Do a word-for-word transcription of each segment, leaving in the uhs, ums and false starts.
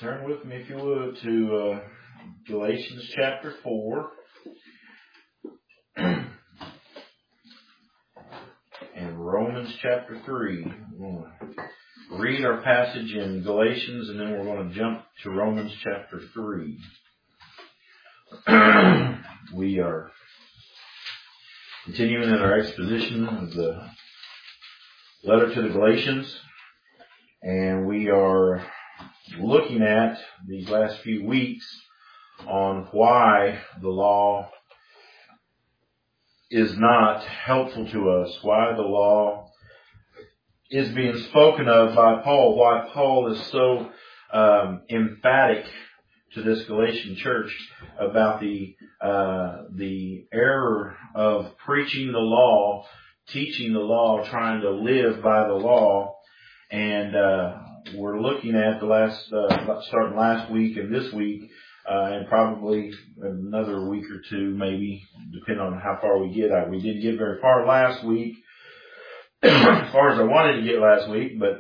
Turn with me, if you would, to uh, Galatians chapter four. And Romans chapter three. We'll read our passage in Galatians, and then we're going to jump to Romans chapter three. We are continuing in our exposition of the letter to the Galatians, and we are looking at these last few weeks on why the law is not helpful to us, why the law is being spoken of by Paul, why Paul is so um, emphatic to this Galatian church about the uh, the error of preaching the law, teaching the law, trying to live by the law. And uh, we're looking at the last, uh, starting last week and this week, uh, and probably another week or two, maybe, depending on how far we get. I, we didn't get very far last week, as far as I wanted to get last week, but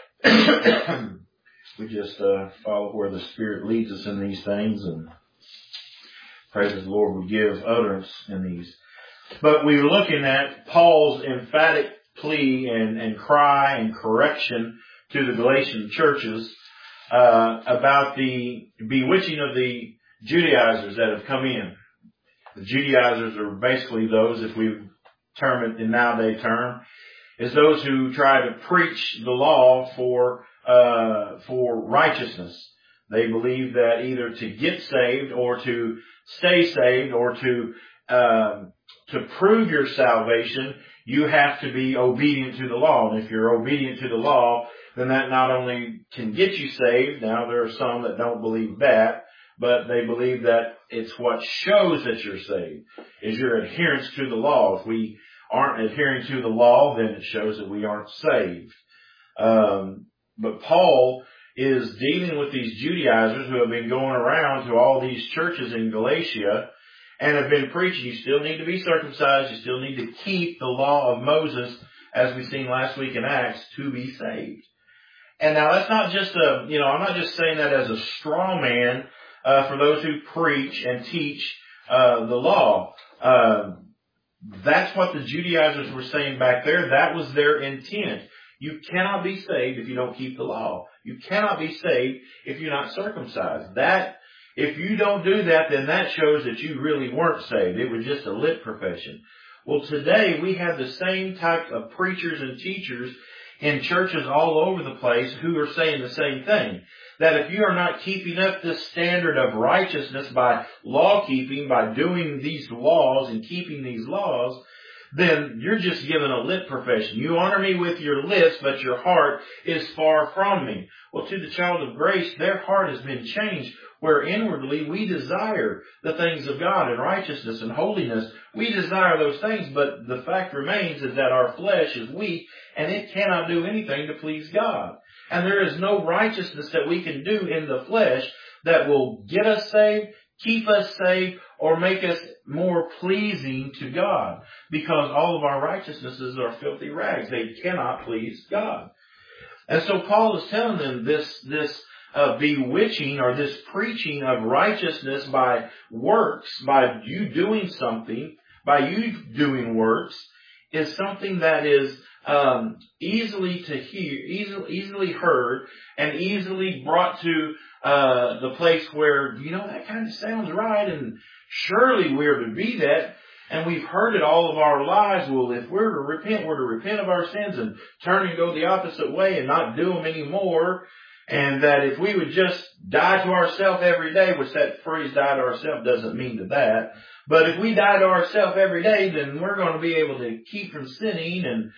we just uh, follow where the Spirit leads us in these things, and pray that the Lord would give utterance in these. But we were looking at Paul's emphatic plea and, and cry and correction to the Galatian churches uh, about the bewitching of the Judaizers that have come in. The Judaizers are basically those, if we term it in nowadays term, is those who try to preach the law for uh for righteousness. They believe that either to get saved or to stay saved or to um, to prove your salvation, you have to be obedient to the law. And if you're obedient to the law, then that not only can get you saved. Now, there are some that don't believe that, but they believe that it's what shows that you're saved, is your adherence to the law. If we aren't adhering to the law, then it shows that we aren't saved. Um, but Paul is dealing with these Judaizers who have been going around to all these churches in Galatia and have been preaching, you still need to be circumcised, you still need to keep the law of Moses, as we seen last week in Acts, to be saved. And now that's not just a, you know, I'm not just saying that as a straw man uh, for those who preach and teach uh, the law. Uh, that's what the Judaizers were saying back there. That was their intent. You cannot be saved if you don't keep the law. You cannot be saved if you're not circumcised. That, if you don't do that, then that shows that you really weren't saved. It was just a lip profession. Well, today we have the same type of preachers and teachers in churches all over the place who are saying the same thing. That if you are not keeping up this standard of righteousness by law keeping, by doing these laws and keeping these laws, then you're just giving a lip profession. You honor me with your lips, but your heart is far from me. Well, to the child of grace, their heart has been changed, where inwardly we desire the things of God and righteousness and holiness. We desire those things, but the fact remains is that our flesh is weak and it cannot do anything to please God. And there is no righteousness that we can do in the flesh that will get us saved, keep us saved, or make us more pleasing to God. Because all of our righteousnesses are filthy rags. They cannot please God. And so Paul is telling them this, this uh, bewitching or this preaching of righteousness by works, by you doing something, by you doing works, is something that is um, easily to hear, easily, easily heard, and easily brought to uh, the place where, you know, that kind of sounds right, and surely we're to be that. And we've heard it all of our lives. Well, if we're to repent, we're to repent of our sins and turn and go the opposite way and not do them anymore. And that if we would just die to ourselves every day, which that phrase die to ourselves doesn't mean to that. But if we die to ourselves every day, then we're going to be able to keep from sinning. And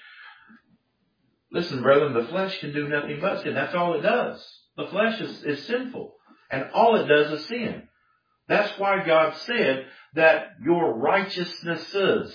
listen, brethren, the flesh can do nothing but sin. That's all it does. The flesh is, is sinful. And all it does is sin. That's why God said that your righteousnesses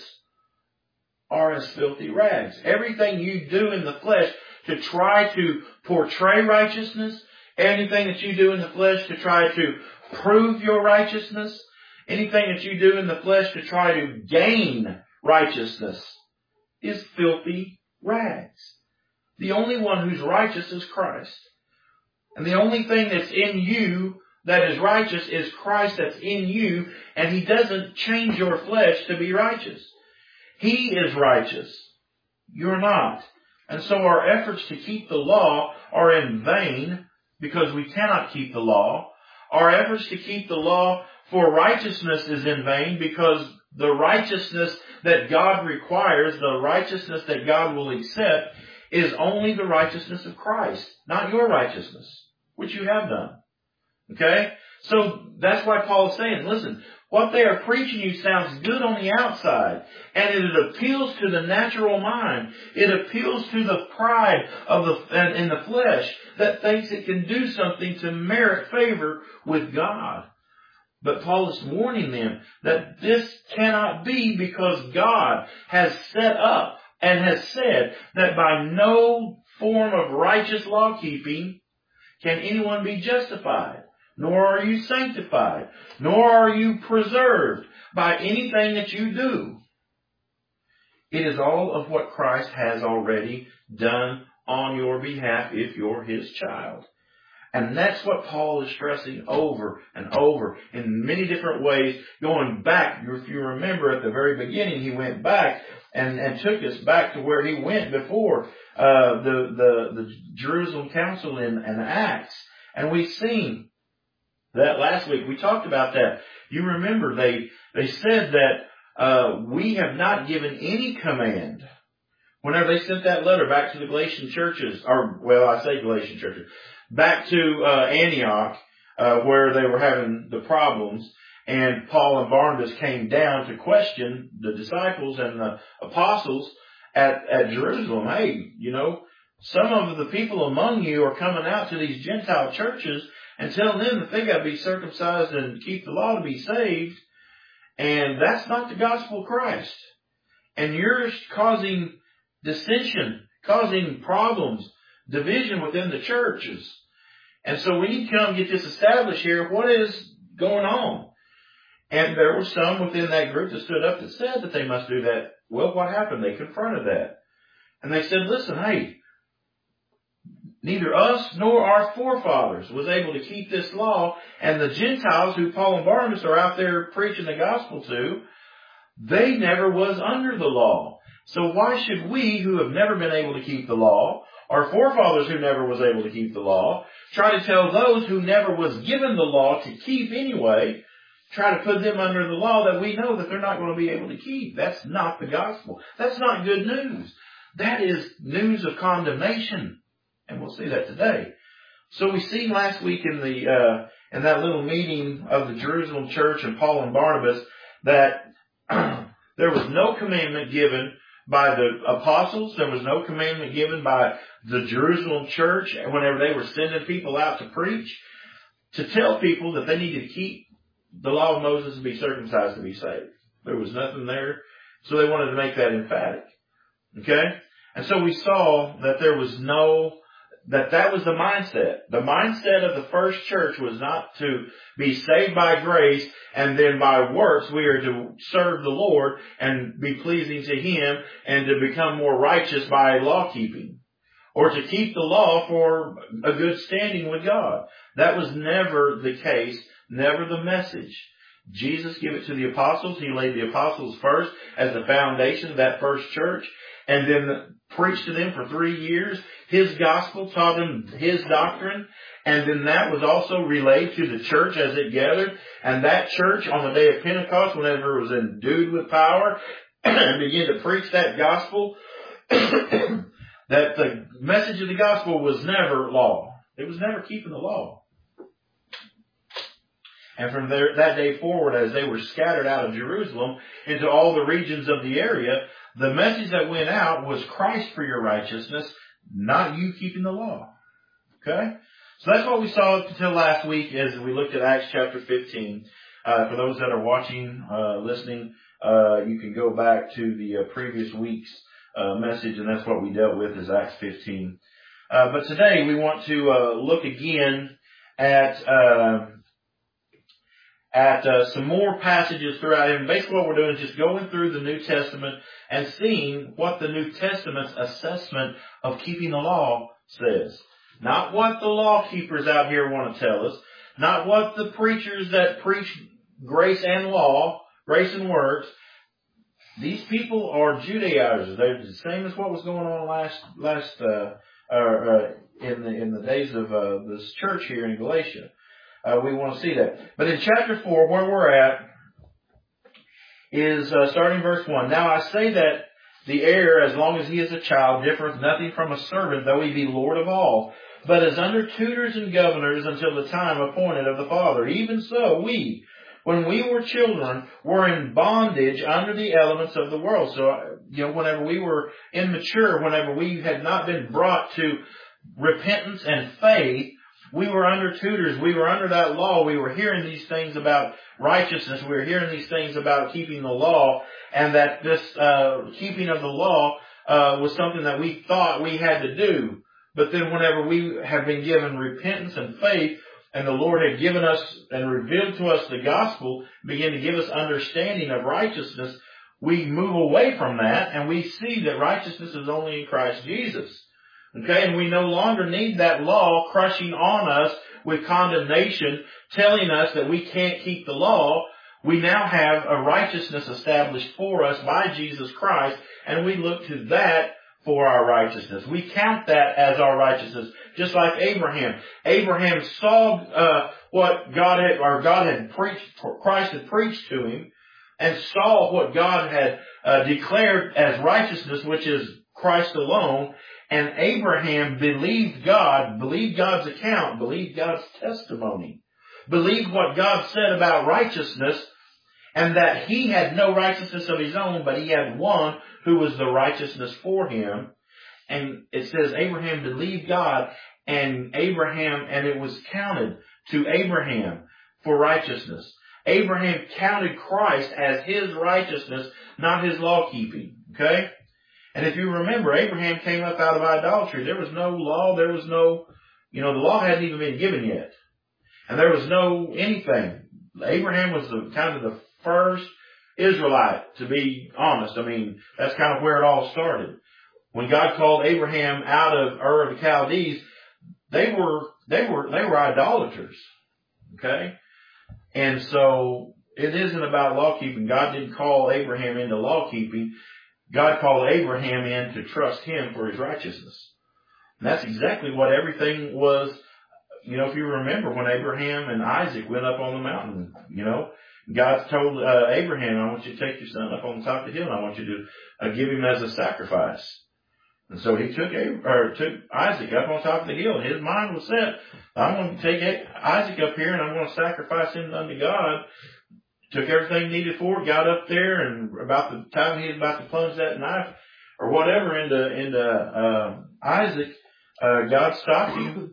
are as filthy rags. Everything you do in the flesh to try to portray righteousness, anything that you do in the flesh to try to prove your righteousness, anything that you do in the flesh to try to gain righteousness is filthy rags. The only one who's righteous is Christ. And the only thing that's in you that is righteous is Christ that's in you, and He doesn't change your flesh to be righteous. He is righteous. You're not. And so our efforts to keep the law are in vain because we cannot keep the law. Our efforts to keep the law for righteousness is in vain because the righteousness that God requires, the righteousness that God will accept, is only the righteousness of Christ, not your righteousness, which you have done. Okay? So that's why Paul is saying, listen, what they are preaching you sounds good on the outside, and it appeals to the natural mind. It appeals to the pride of the in the flesh that thinks it can do something to merit favor with God. But Paul is warning them that this cannot be, because God has set up and has said that by no form of righteous law keeping can anyone be justified, nor are you sanctified, nor are you preserved by anything that you do. It is all of what Christ has already done on your behalf if you're His child. And that's what Paul is stressing over and over in many different ways, going back. If you remember at the very beginning, he went back and, and took us back to where he went before uh, the, the, the Jerusalem Council in, in Acts. And we've seen that last week. We talked about that. You remember they, they said that uh, we have not given any command. Whenever they sent that letter back to the Galatian churches, or, well, I say Galatian churches, back to uh, Antioch, uh, where they were having the problems, and Paul and Barnabas came down to question the disciples and the apostles at, at Jerusalem. Hey, you know, some of the people among you are coming out to these Gentile churches and telling them that they got to be circumcised and keep the law to be saved, and that's not the gospel of Christ. And you're causing dissension, causing problems, division within the churches. And so we need to come get this established here. What is going on? And there were some within that group that stood up that said that they must do that. Well, what happened? They confronted that. And they said, listen, hey, neither us nor our forefathers was able to keep this law. And the Gentiles who Paul and Barnabas are out there preaching the gospel to, they never was under the law. So why should we, who have never been able to keep the law, our forefathers who never was able to keep the law, try to tell those who never was given the law to keep anyway, try to put them under the law that we know that they're not going to be able to keep? That's not the gospel. That's not good news. That is news of condemnation. And we'll see that today. So we see last week in the uh, in that little meeting of the Jerusalem church and Paul and Barnabas that there was no commandment given by the apostles. There was no commandment given by the Jerusalem church whenever they were sending people out to preach, to tell people that they needed to keep the law of Moses and be circumcised to be saved. There was nothing there. So they wanted to make that emphatic. Okay? And so we saw that there was no, that that was the mindset. The mindset of the first church was not to be saved by grace and then by works we are to serve the Lord and be pleasing to Him and to become more righteous by law keeping, or to keep the law for a good standing with God. That was never the case, never the message. Jesus gave it to the apostles. He laid the apostles first as the foundation of that first church, and then preached to them for three years. His gospel, taught them His doctrine, and then that was also relayed to the church as it gathered. And that church on the day of Pentecost, whenever it was endued with power, and began to preach that gospel, that the message of the gospel was never law. It was never keeping the law. And from there, that day forward, as they were scattered out of Jerusalem into all the regions of the area, the message that went out was Christ for your righteousness, not you keeping the law. Okay? So that's what we saw up until last week as we looked at Acts chapter fifteen. Uh, for those that are watching, uh, listening, uh, you can go back to the uh, previous week's uh, message, and that's what we dealt with is Acts fifteen. Uh, but today we want to uh, look again at uh, at uh, some more passages throughout. And basically what we're doing is just going through the New Testament and seeing what the New Testament's assessment of keeping the law says. Not what the law keepers out here want to tell us. Not what the preachers that preach grace and law, grace and works. These people are Judaizers. They're the same as what was going on last, last, uh, uh, uh in the, in the days of, uh, this church here in Galatia. Uh, we want to see that. But in chapter four, where we're at, is, uh, starting verse one. Now I say that the heir, as long as he is a child, differeth nothing from a servant, though he be Lord of all, but is under tutors and governors until the time appointed of the Father. Even so, we, when we were children, were in bondage under the elements of the world. So, you know, whenever we were immature, whenever we had not been brought to repentance and faith, we were under tutors. We were under that law. We were hearing these things about righteousness. We were hearing these things about keeping the law, and that this uh keeping of the law uh was something that we thought we had to do. But then whenever we have been given repentance and faith, and the Lord had given us and revealed to us the gospel, began to give us understanding of righteousness, we move away from that, and we see that righteousness is only in Christ Jesus. Okay, and we no longer need that law crushing on us with condemnation, telling us that we can't keep the law. We now have a righteousness established for us by Jesus Christ, and we look to that for our righteousness. We count that as our righteousness, just like Abraham. Abraham saw uh, what God had, or God had preached, Christ had preached to him, and saw what God had uh, declared as righteousness, which is Christ alone. And Abraham believed God, believed God's account, believed God's testimony, believed what God said about righteousness, and that he had no righteousness of his own, but he had one who was the righteousness for him. And it says Abraham believed God, and Abraham, and it was counted to Abraham for righteousness. Abraham counted Christ as his righteousness, not his law keeping. Okay? And if you remember, Abraham came up out of idolatry. There was no law. There was no, you know, the law hadn't even been given yet. And there was no anything. Abraham was the kind of the first Israelite, to be honest. I mean, that's kind of where it all started. When God called Abraham out of Ur of the Chaldees, they were, they were, they were idolaters. Okay? And so it isn't about law keeping. God didn't call Abraham into law keeping. God called Abraham in to trust him for his righteousness. And that's exactly what everything was. You know, if you remember when Abraham and Isaac went up on the mountain, you know, God told uh, Abraham, I want you to take your son up on the top of the hill, and I want you to uh, give him as a sacrifice. And so he took Abraham, or took Isaac up on top of the hill, and his mind was set. I'm going to take Isaac up here, and I'm going to sacrifice him unto God. Took everything needed for it, got up there, and about the time he was about to plunge that knife or whatever into into uh, Isaac, uh, God stopped him,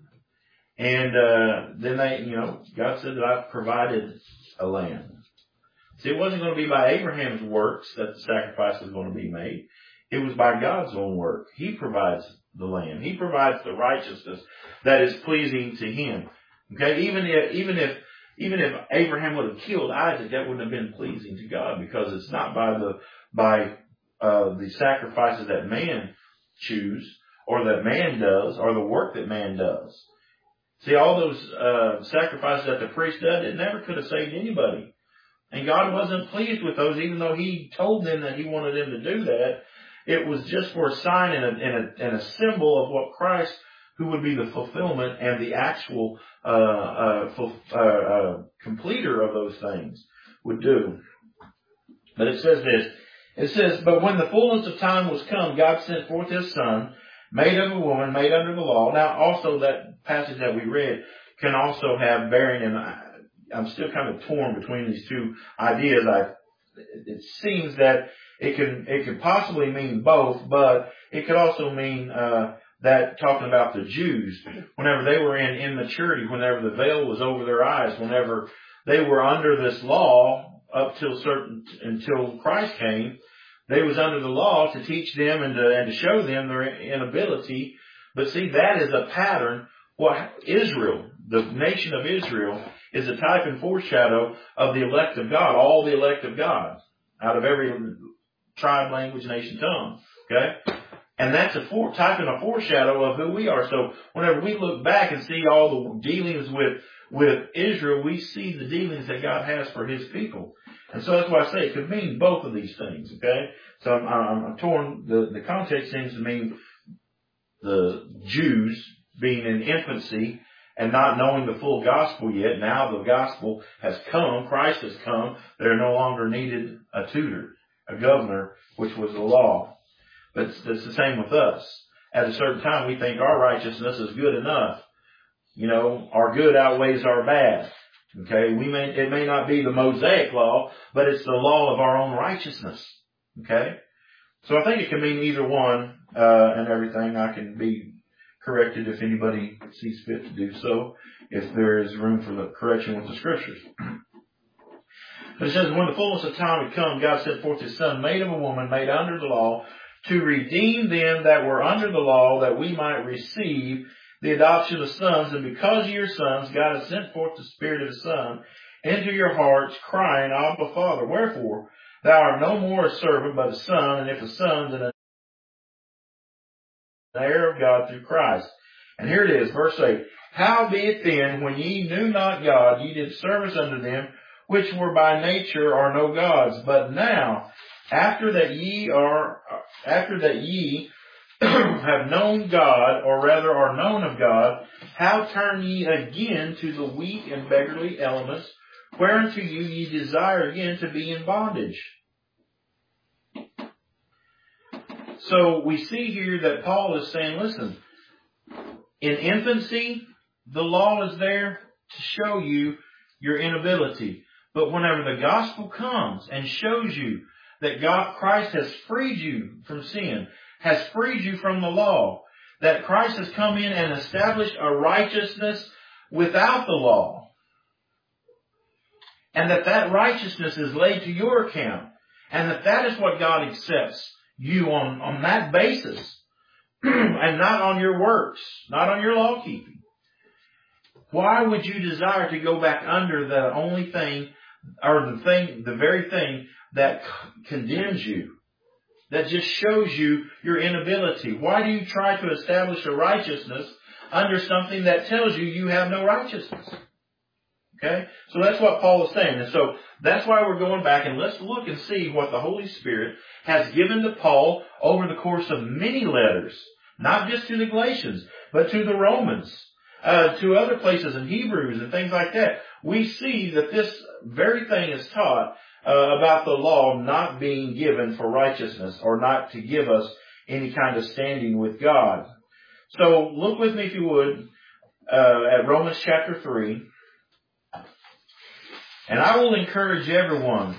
and uh, then they, you know, God said that I've provided a lamb. See, it wasn't going to be by Abraham's works that the sacrifice was going to be made. It was by God's own work. He provides the lamb. He provides the righteousness that is pleasing to Him. Okay, even if even if Even if Abraham would have killed Isaac, that wouldn't have been pleasing to God, because it's not by the by uh, the sacrifices that man choose, or that man does, or the work that man does. See, all those uh, sacrifices that the priest did, it never could have saved anybody. And God wasn't pleased with those, even though He told them that He wanted them to do that. It was just for a sign and a, and a, and a symbol of what Christ, who would be the fulfillment and the actual uh, uh, full, uh, uh, completer of those things, would do. But it says this. It says, but when the fullness of time was come, God sent forth His Son, made of a woman, made under the law. Now, also that passage that we read can also have bearing, and I'm still kind of torn between these two ideas. I, it seems that it can it could possibly mean both, but it could also mean uh, that talking about the Jews, whenever they were in immaturity, whenever the veil was over their eyes, whenever they were under this law up till certain until Christ came, they was under the law to teach them and to, and to show them their inability. But see, that is a pattern. What Israel, the nation of Israel, is a type and foreshadow of the elect of God, all the elect of God, out of every tribe, language, nation, tongue. Okay? And that's a fore, type and a foreshadow of who we are. So whenever we look back and see all the dealings with, with Israel, we see the dealings that God has for His people. And so that's why I say it could mean both of these things, okay? So I'm, I'm, I'm torn. The, the context seems to mean the Jews being in infancy and not knowing the full gospel yet. Now the gospel has come. Christ has come. There no longer needed a tutor, a governor, which was the law. But it's, it's the same with us. At a certain time, we think our righteousness is good enough. You know, our good outweighs our bad. Okay, we may, it may not be the Mosaic law, but it's the law of our own righteousness. Okay? So I think it can mean either one, uh, and everything. I can be corrected if anybody sees fit to do so, if there is room for the correction with the scriptures. But it says, when the fullness of time had come, God sent forth His Son, made of a woman, made under the law, to redeem them that were under the law, that we might receive the adoption of sons. And because of your sons, God has sent forth the Spirit of His Son into your hearts, crying, Abba, Father. Wherefore, thou art no more a servant, but a son, and if a son, then an heir of God through Christ. And here it is, verse eight. Howbeit then, when ye knew not God, ye did service unto them, which were by nature are no gods. But now, after that ye are, after that ye have known God, or rather are known of God, how turn ye again to the weak and beggarly elements, whereunto you ye desire again to be in bondage? So we see here that Paul is saying, listen, in infancy, the law is there to show you your inability. But whenever the gospel comes and shows you that God, Christ has freed you from sin, has freed you from the law, that Christ has come in and established a righteousness without the law, and that that righteousness is laid to your account, and that that is what God accepts you on, on that basis, and not on your works, not on your law keeping. Why would you desire to go back under the only thing, or the thing, the very thing that condemns you, that just shows you your inability? Why do you try to establish a righteousness under something that tells you you have no righteousness? Okay? So that's what Paul is saying. And so that's why we're going back, and let's look and see what the Holy Spirit has given to Paul over the course of many letters. Not just to the Galatians, but to the Romans, uh, to other places in Hebrews and things like that. We see that this very thing is taught uh, about the law not being given for righteousness, or not to give us any kind of standing with God. So look with me, if you would, uh, at Romans chapter three. And I will encourage everyone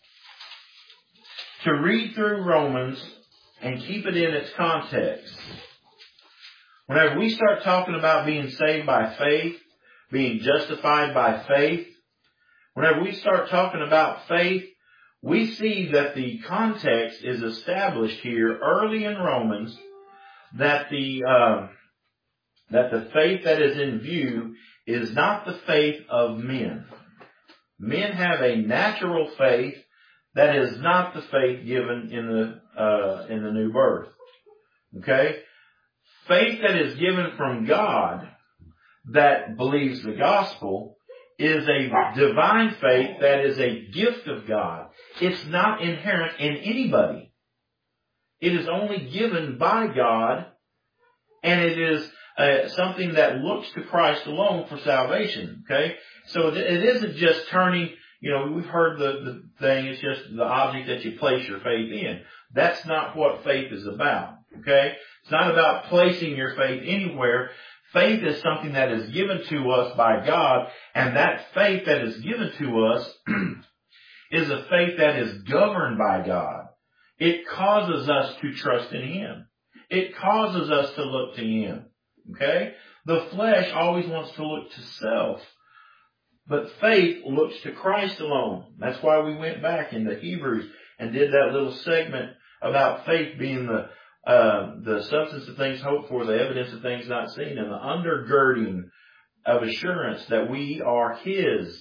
to read through Romans and keep it in its context. Whenever we start talking about being saved by faith, being justified by faith, whenever we start talking about faith, we see that the context is established here early in Romans, that the uh, that the faith that is in view is not the faith of men. Men have a natural faith that is not the faith given in the uh, in the new birth. Okay? Faith that is given from God, that believes the gospel, is a divine faith that is a gift of God. It's not inherent in anybody. It is only given by God, and it is uh, something that looks to Christ alone for salvation. Okay? So it isn't just turning, you know, we've heard the, the thing, it's just the object that you place your faith in. That's not what faith is about. Okay? It's not about placing your faith anywhere. Faith is something that is given to us by God, and that faith that is given to us is a faith that is governed by God. It causes us to trust in Him. It causes us to look to Him. Okay? The flesh always wants to look to self, but faith looks to Christ alone. That's why we went back into Hebrews and did that little segment about faith being the Uh, the substance of things hoped for, the evidence of things not seen, and the undergirding of assurance that we are His,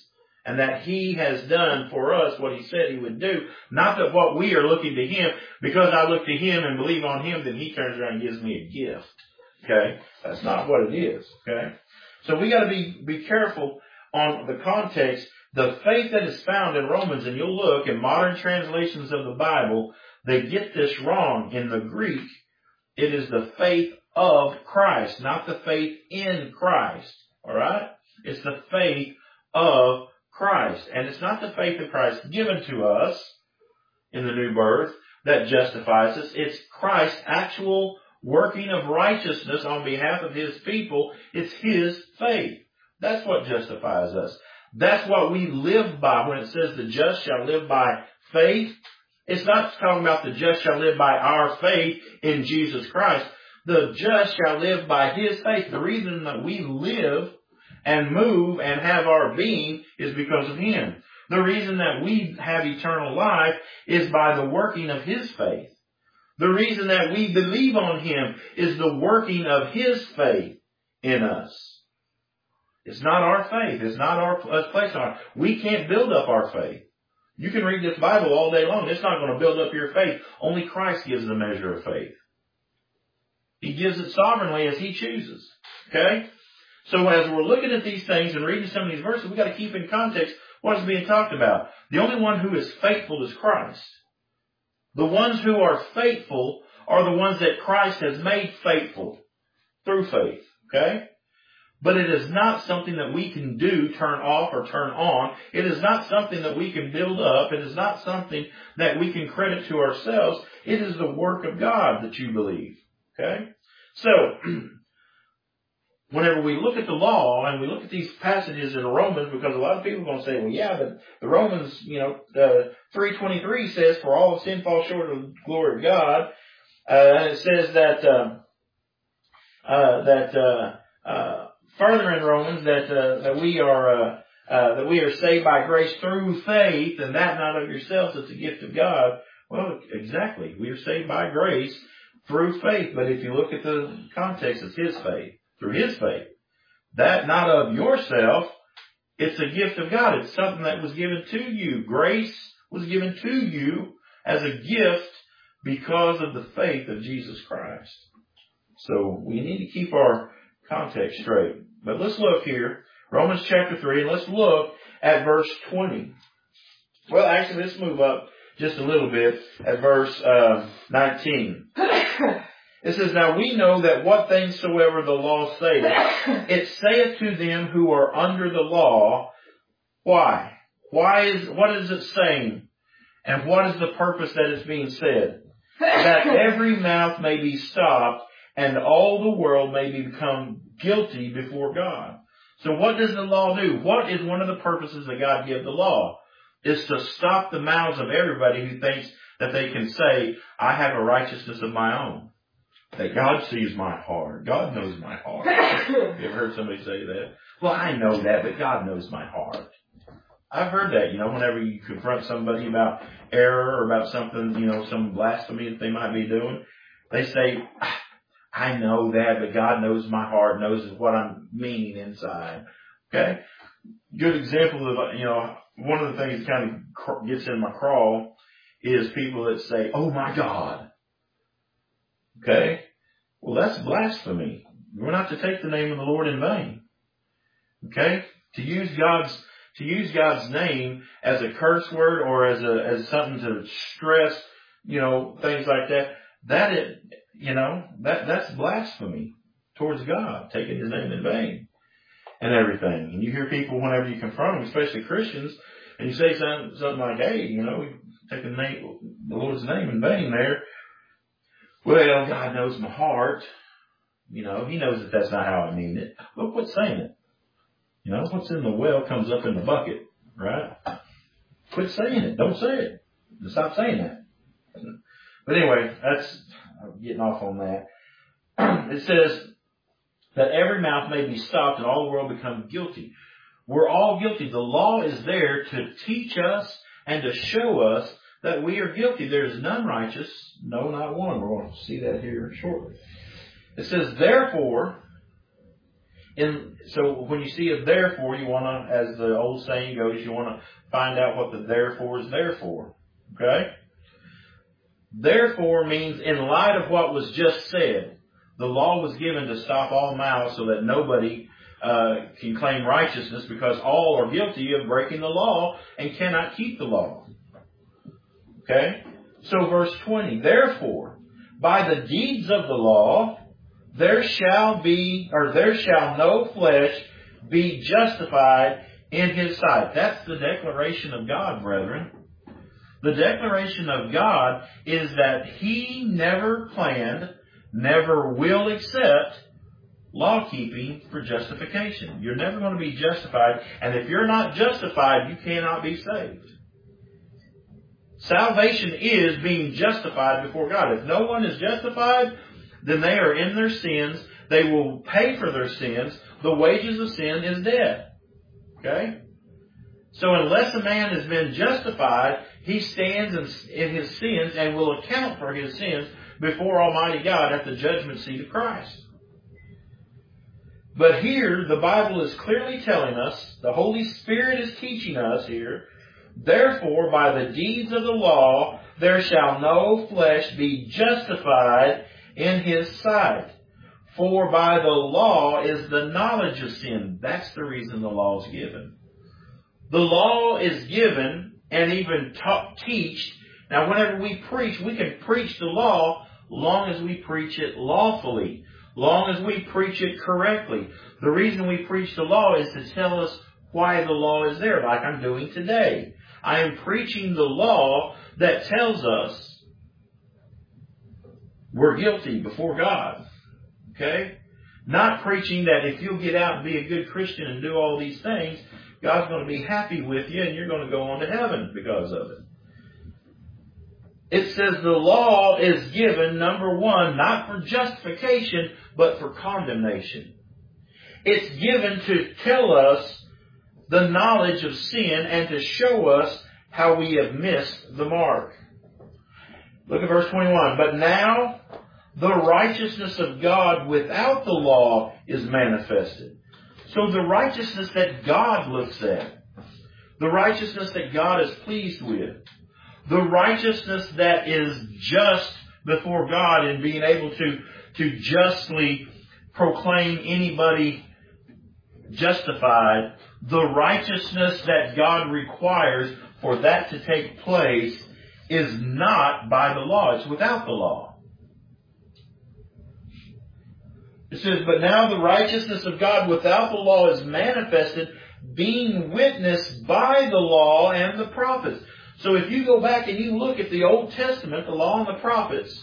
and that He has done for us what He said He would do. Not that what we are looking to Him, because I look to Him and believe on Him, then He turns around and gives me a gift. Okay? That's not what it is. Okay? So we got to be, be careful on the context. The faith that is found in Romans, and you'll look in modern translations of the Bible, they get this wrong. In the Greek, it is the faith of Christ, not the faith in Christ. Alright? It's the faith of Christ. And it's not the faith of Christ given to us in the new birth that justifies us. It's Christ's actual working of righteousness on behalf of His people. It's His faith. That's what justifies us. That's what we live by when it says the just shall live by faith. It's not talking about the just shall live by our faith in Jesus Christ. The just shall live by His faith. The reason that we live and move and have our being is because of Him. The reason that we have eternal life is by the working of His faith. The reason that we believe on Him is the working of His faith in us. It's not our faith. It's not our place on it. We can't build up our faith. You can read this Bible all day long. It's not going to build up your faith. Only Christ gives the measure of faith. He gives it sovereignly as He chooses. Okay? So as we're looking at these things and reading some of these verses, we've got to keep in context what is being talked about. The only one who is faithful is Christ. The ones who are faithful are the ones that Christ has made faithful through faith. Okay? But it is not something that we can do, turn off or turn on. It is not something that we can build up. It is not something that we can credit to ourselves. It is the work of God that you believe. Okay? So, whenever we look at the law and we look at these passages in Romans, because a lot of people are going to say, well, yeah, but the Romans, you know, uh, three twenty-three says, for all of sin falls short of the glory of God. Uh, and it says that, uh, uh, that, uh, uh, further in Romans that uh, that we are uh, uh, that we are saved by grace through faith, and that not of yourselves, it's a gift of God. Well, exactly, we are saved by grace through faith. But if you look at the context, it's His faith, through His faith. That not of yourself, it's a gift of God. It's something that was given to you. Grace was given to you as a gift because of the faith of Jesus Christ. So we need to keep our context straight. But let's look here, Romans chapter three, and let's look at verse twenty. Well, actually, let's move up just a little bit at verse uh, nineteen. It says, now we know that what things soever the law saith, it saith to them who are under the law. Why? Why is, what is it saying? And what is the purpose that is being said? That every mouth may be stopped, and all the world may become guilty before God. So what does the law do? What is one of the purposes that God gave the law? Is to stop the mouths of everybody who thinks that they can say, I have a righteousness of my own. That God sees my heart. God knows my heart. You ever heard somebody say that? Well, I know that, but God knows my heart. I've heard that, you know, whenever you confront somebody about error or about something, you know, some blasphemy that they might be doing, they say, I know that, but God knows my heart, knows what I'm meaning inside. Okay? Good example of, you know, one of the things that kind of gets in my crawl is people that say, oh my God. Okay? Well, that's blasphemy. We're not to take the name of the Lord in vain. Okay? To use God's, to use God's name as a curse word or as a, as something to stress, you know, things like that, that is, you know, that, that's blasphemy towards God, taking His name in vain and everything. And you hear people whenever you confront them, especially Christians, and you say something, something like, hey, you know, taking the name, the Lord's name in vain there. Well, God knows my heart. You know, He knows that that's not how I mean it. Well, quit saying it. You know, what's in the well comes up in the bucket, right? Quit saying it. Don't say it. Stop saying that. But anyway, that's, I'm getting off on that. It says that every mouth may be stopped and all the world become guilty. We're all guilty. The law is there to teach us and to show us that we are guilty. There is none righteous, no, not one. We're going to see that here shortly. It says, therefore, in, so when you see a therefore, you want to, as the old saying goes, you want to find out what the therefore is there for. Okay? Therefore means in light of what was just said, the law was given to stop all malice so that nobody uh, can claim righteousness, because all are guilty of breaking the law and cannot keep the law. Okay? So verse twenty, therefore, by the deeds of the law, there shall be, or there shall no flesh be justified in his sight. That's the declaration of God, brethren. The declaration of God is that He never planned, never will accept law keeping for justification. You're never going to be justified, and if you're not justified, you cannot be saved. Salvation is being justified before God. If no one is justified, then they are in their sins. They will pay for their sins. The wages of sin is death. Okay? So unless a man has been justified, he stands in his sins and will account for his sins before Almighty God at the judgment seat of Christ. But here, the Bible is clearly telling us, the Holy Spirit is teaching us here, therefore, by the deeds of the law, there shall no flesh be justified in his sight. For by the law is the knowledge of sin. That's the reason the law is given. The law is given and even taught, teached. Now, whenever we preach, we can preach the law long as we preach it lawfully, long as we preach it correctly. The reason we preach the law is to tell us why the law is there, like I'm doing today. I am preaching the law that tells us we're guilty before God. Okay? Not preaching that if you'll get out and be a good Christian and do all these things, God's going to be happy with you and you're going to go on to heaven because of it. It says the law is given, number one, not for justification, but for condemnation. It's given to tell us the knowledge of sin and to show us how we have missed the mark. Look at verse twenty-one. But now the righteousness of God without the law is manifested. So the righteousness that God looks at, the righteousness that God is pleased with, the righteousness that is just before God in being able to, to justly proclaim anybody justified, the righteousness that God requires for that to take place is not by the law. It's without the law. It says, but now the righteousness of God without the law is manifested, being witnessed by the law and the prophets. So if you go back and you look at the Old Testament, the law and the prophets,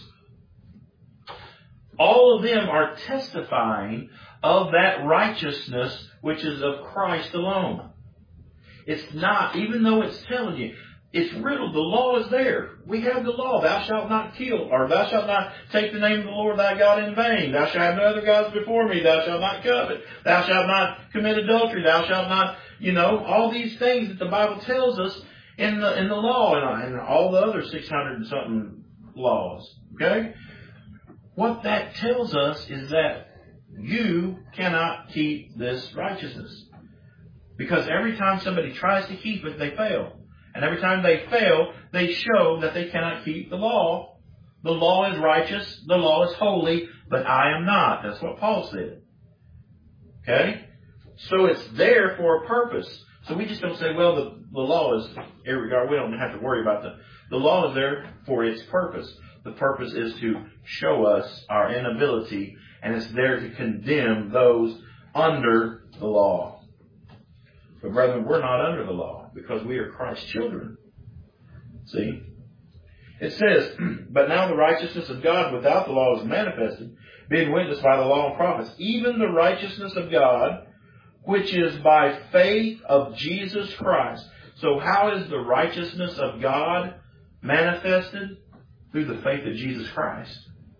all of them are testifying of that righteousness which is of Christ alone. It's not, even though it's telling you, it's riddled. The law is there. We have the law. Thou shalt not kill, or thou shalt not take the name of the Lord thy God in vain. Thou shalt have no other gods before me. Thou shalt not covet. Thou shalt not commit adultery. Thou shalt not, you know, all these things that the Bible tells us in the in the law and, and all the other six hundred and something laws. Okay? What that tells us is that you cannot keep this righteousness. Because every time somebody tries to keep it, they fail. And every time they fail, they show that they cannot keep the law. The law is righteous. The law is holy, but I am not. That's what Paul said. Okay? So it's there for a purpose. So we just don't say, well, the, the law is, irregard, we don't have to worry about the, the law is there for its purpose. The purpose is to show us our inability, and it's there to condemn those under the law. But brethren, we're not under the law because we are Christ's children. See? It says, but now the righteousness of God without the law is manifested, being witnessed by the law and prophets, even the righteousness of God, which is by faith of Jesus Christ. So how is the righteousness of God manifested? Through the faith of Jesus Christ.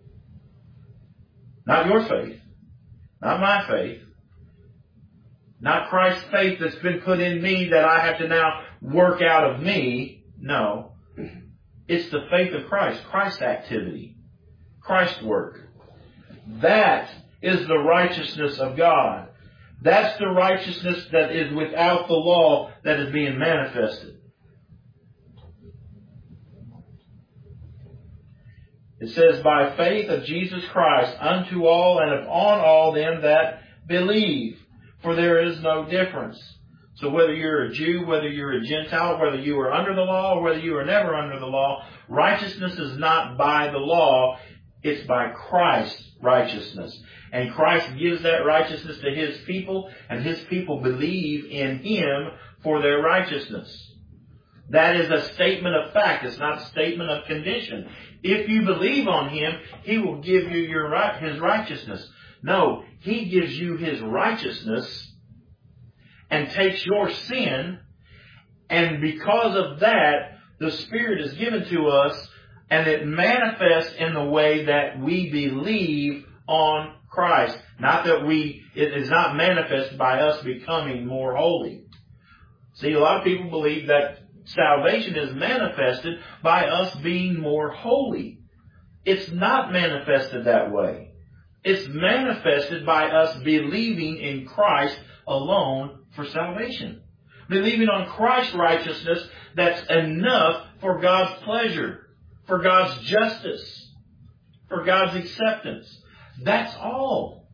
Not your faith. Not my faith. Not Christ's faith that's been put in me that I have to now work out of me. No. It's the faith of Christ. Christ's activity. Christ's work. That is the righteousness of God. That's the righteousness that is without the law that is being manifested. It says, by faith of Jesus Christ unto all and upon all them that believe. For there is no difference. So whether you're a Jew, whether you're a Gentile, whether you are under the law, or whether you are never under the law, righteousness is not by the law. It's by Christ's righteousness. And Christ gives that righteousness to His people, and His people believe in Him for their righteousness. That is a statement of fact. It's not a statement of condition. If you believe on Him, He will give you your right, His righteousness. No, He gives you His righteousness and takes your sin, and because of that, the Spirit is given to us, and it manifests in the way that we believe on Christ. Not that we, it is not manifested by us becoming more holy. See, a lot of people believe that salvation is manifested by us being more holy. It's not manifested that way. It's manifested by us believing in Christ alone for salvation. Believing on Christ's righteousness that's enough for God's pleasure, for God's justice, for God's acceptance. That's all.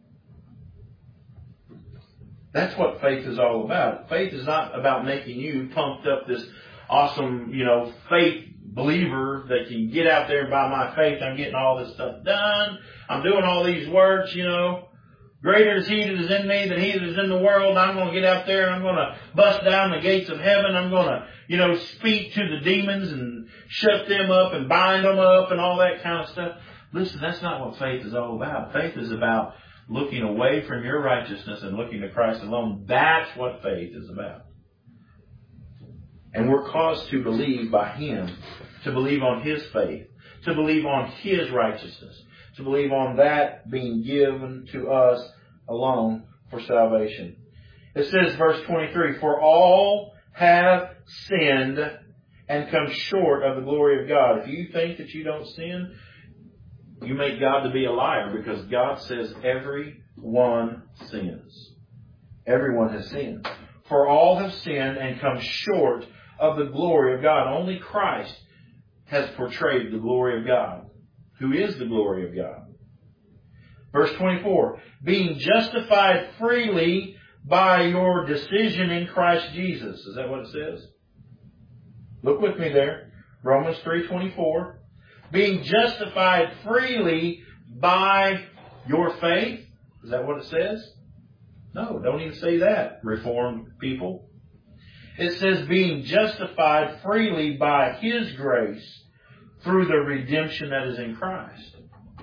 That's what faith is all about. Faith is not about making you pumped up this awesome, you know, faith believer that can get out there and by my faith I'm getting all this stuff done. I'm doing all these works, you know. Greater is He that is in me than he that is in the world. I'm going to get out there and I'm going to bust down the gates of heaven. I'm going to, you know, speak to the demons and shut them up and bind them up and all that kind of stuff. Listen, that's not what faith is all about. Faith is about looking away from your righteousness and looking to Christ alone. That's what faith is about. And we're caused to believe by Him, to believe on His faith, to believe on His righteousness, to believe on that being given to us alone for salvation. It says, verse twenty-three, for all have sinned and come short of the glory of God. If you think that you don't sin, you make God to be a liar, because God says everyone sins. Everyone has sinned. For all have sinned and come short of the glory of God. Only Christ has portrayed the glory of God, who is the glory of God. Verse twenty-four, being justified freely by your decision in Christ Jesus. Is that what it says? Look with me there. Romans three twenty-four. Being justified freely by your faith. Is that what it says? No, don't even say that, Reformed people. It says being justified freely by His grace through the redemption that is in Christ.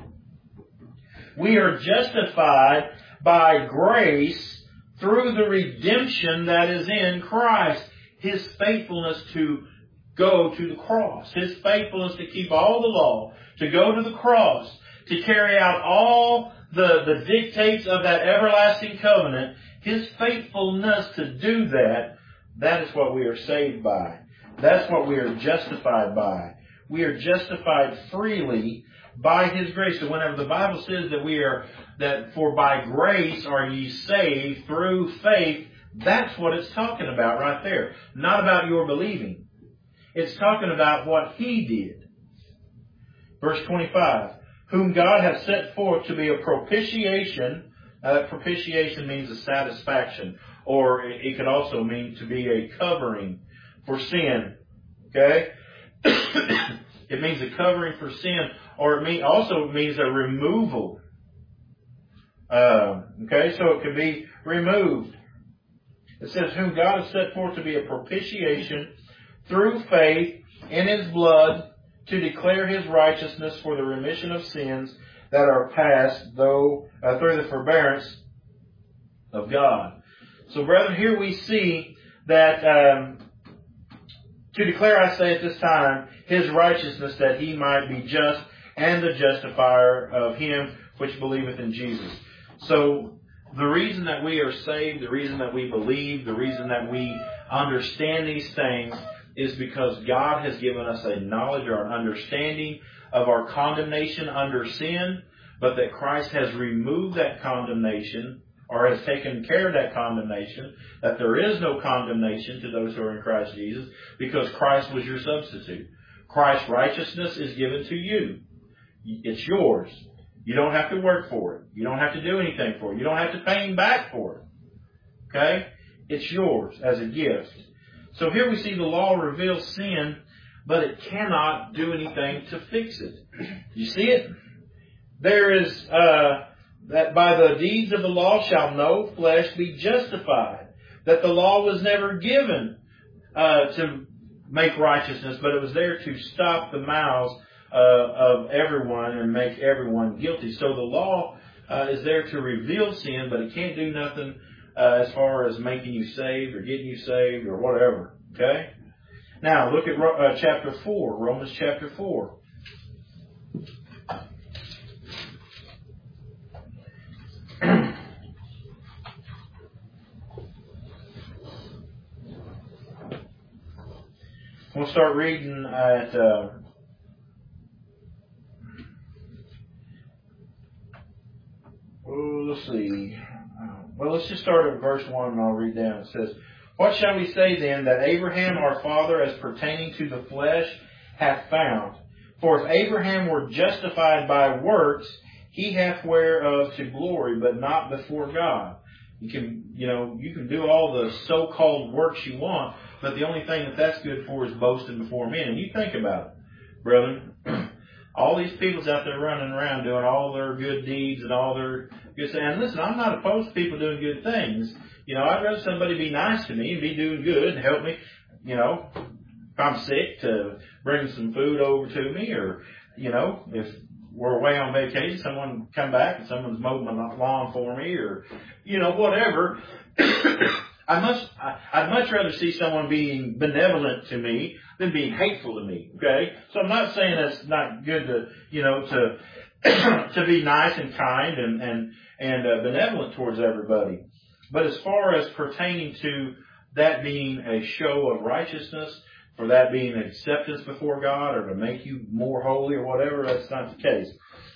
We are justified by grace through the redemption that is in Christ. His faithfulness to go to the cross. His faithfulness to keep all the law. To go to the cross. To carry out all the, the dictates of that everlasting covenant. His faithfulness to do that. That is what we are saved by. That's what we are justified by. We are justified freely by His grace. So whenever the Bible says that we are, that for by grace are ye saved through faith, that's what it's talking about right there. Not about your believing. It's talking about what He did. Verse twenty-five, whom God hath set forth to be a propitiation. Uh, propitiation means a satisfaction. Or it could also mean to be a covering for sin. Okay? It means a covering for sin. Or it mean, also means a removal. Uh, okay? So it could be removed. It says, whom God has set forth to be a propitiation through faith in His blood to declare His righteousness for the remission of sins that are past though uh, through the forbearance of God. So, brethren, here we see that um, to declare, I say at this time, His righteousness, that He might be just and the justifier of him which believeth in Jesus. So, the reason that we are saved, the reason that we believe, the reason that we understand these things is because God has given us a knowledge or an understanding of our condemnation under sin, but that Christ has removed that condemnation or has taken care of that condemnation, that there is no condemnation to those who are in Christ Jesus, because Christ was your substitute. Christ's righteousness is given to you. It's yours. You don't have to work for it. You don't have to do anything for it. You don't have to pay Him back for it. Okay? It's yours as a gift. So here we see the law reveals sin, but it cannot do anything to fix it. You see it? There is, uh, that by the deeds of the law shall no flesh be justified. That the law was never given uh, to make righteousness, but it was there to stop the mouths uh, of everyone and make everyone guilty. So the law uh, is there to reveal sin, but it can't do nothing uh, as far as making you saved or getting you saved or whatever. Okay? Now, look at uh, chapter four, Romans chapter four. We'll start reading at uh, oh, let's see. Well, let's just start at verse one and I'll read down. It says, "What shall we say then that Abraham our father as pertaining to the flesh hath found? For if Abraham were justified by works, he hath whereof to glory, but not before God." You can, you know, you can do all the so-called works you want, but the only thing that that's good for is boasting before men. And you think about it, brother. All these people's out there running around doing all their good deeds and all their good things. And listen, I'm not opposed to people doing good things. You know, I'd rather somebody be nice to me and be doing good and help me, you know, if I'm sick, to bring some food over to me, or, you know, if we're away on vacation, someone come back and someone's mowed my lawn for me, or, you know, whatever. I must, I, I'd much rather see someone being benevolent to me than being hateful to me. Okay? So I'm not saying that's not good to, you know, to, to be nice and kind and, and, and uh, benevolent towards everybody. But as far as pertaining to that being a show of righteousness, for that being an acceptance before God, or to make you more holy or whatever, that's not the case.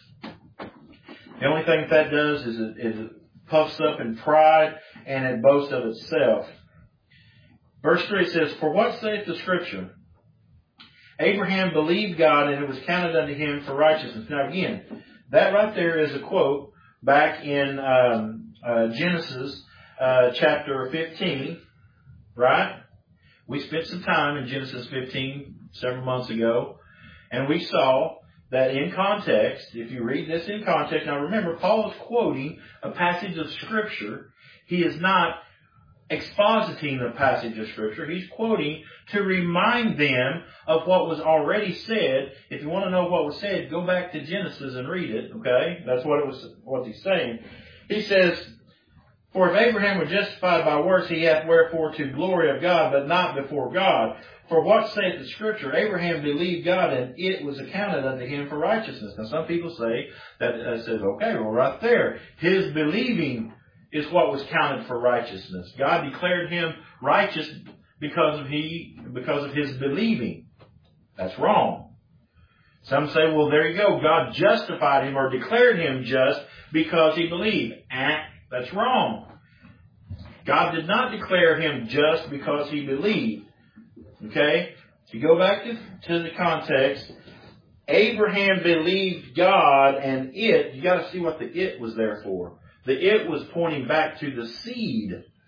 The only thing that that does is it, is it puffs up in pride and it boasts of itself. Verse three says, "For what saith the Scripture? Abraham believed God, and it was counted unto him for righteousness." Now again, that right there is a quote back in um, uh, Genesis uh, chapter fifteen, right? We spent some time in Genesis fifteen several months ago, and we saw that in context, if you read this in context, now remember, Paul is quoting a passage of Scripture. He is not expositing a passage of Scripture. He's quoting to remind them of what was already said. If you want to know what was said, go back to Genesis and read it, okay? That's what it was, what he's saying. He says, "For if Abraham were justified by works, he hath wherefore to glory of God, but not before God. For what saith the Scripture? Abraham believed God, and it was accounted unto him for righteousness." Now some people say that uh, says, okay, well right there, his believing is what was counted for righteousness. God declared him righteous because of he because of his believing. That's wrong. Some say, well, there you go. God justified him or declared him just because he believed. Ah, that's wrong. God did not declare him just because he believed. Okay? If you go back to, to the context, Abraham believed God, and it, you got to see what the it was there for. The it was pointing back to the seed.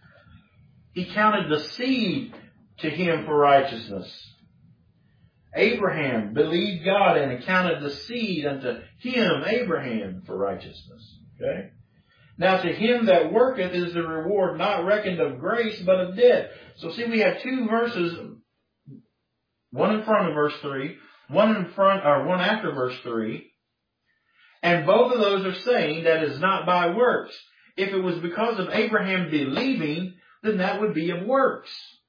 He counted the seed to him for righteousness. Abraham believed God and accounted the seed unto him, Abraham, for righteousness. Okay? Now to him that worketh is the reward not reckoned of grace, but of debt. So see, we have two verses, one in front of verse three, one in front, or one after verse three. And both of those are saying that it's not by works. If it was because of Abraham believing, then that would be of works.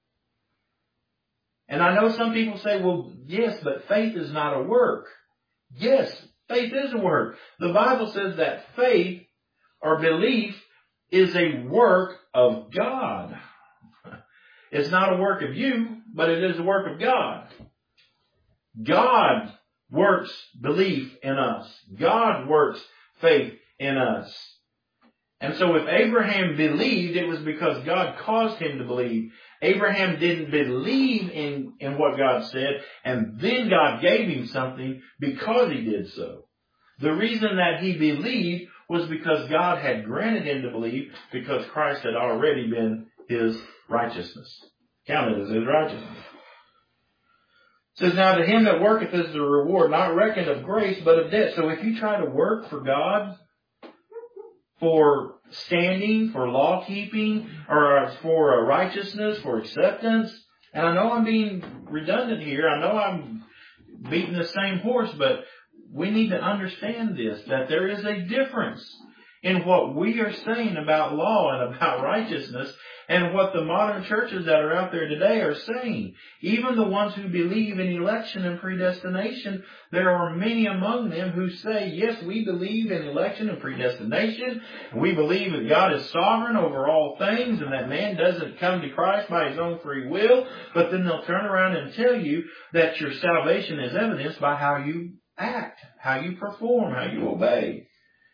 And I know some people say, well, yes, but faith is not a work. Yes, faith is a work. The Bible says that faith or belief is a work of God. It's not a work of you, but it is a work of God. God works belief in us. God works faith in us. And so if Abraham believed, it was because God caused him to believe. Abraham didn't believe in, in what God said, and then God gave him something because he did so. The reason that he believed was because God had granted him to believe, because Christ had already been his righteousness. Counted as his righteousness. It says, now to him that worketh is the reward, not reckoned of grace, but of debt. So if you try to work for God, for standing, for law keeping, or for righteousness, for acceptance, and I know I'm being redundant here, I know I'm beating the same horse, but we need to understand this, that there is a difference in what we are saying about law and about righteousness and what the modern churches that are out there today are saying. Even the ones who believe in election and predestination, there are many among them who say, yes, we believe in election and predestination, and we believe that God is sovereign over all things and that man doesn't come to Christ by his own free will, but then they'll turn around and tell you that your salvation is evidenced by how you act, how you perform, how you obey.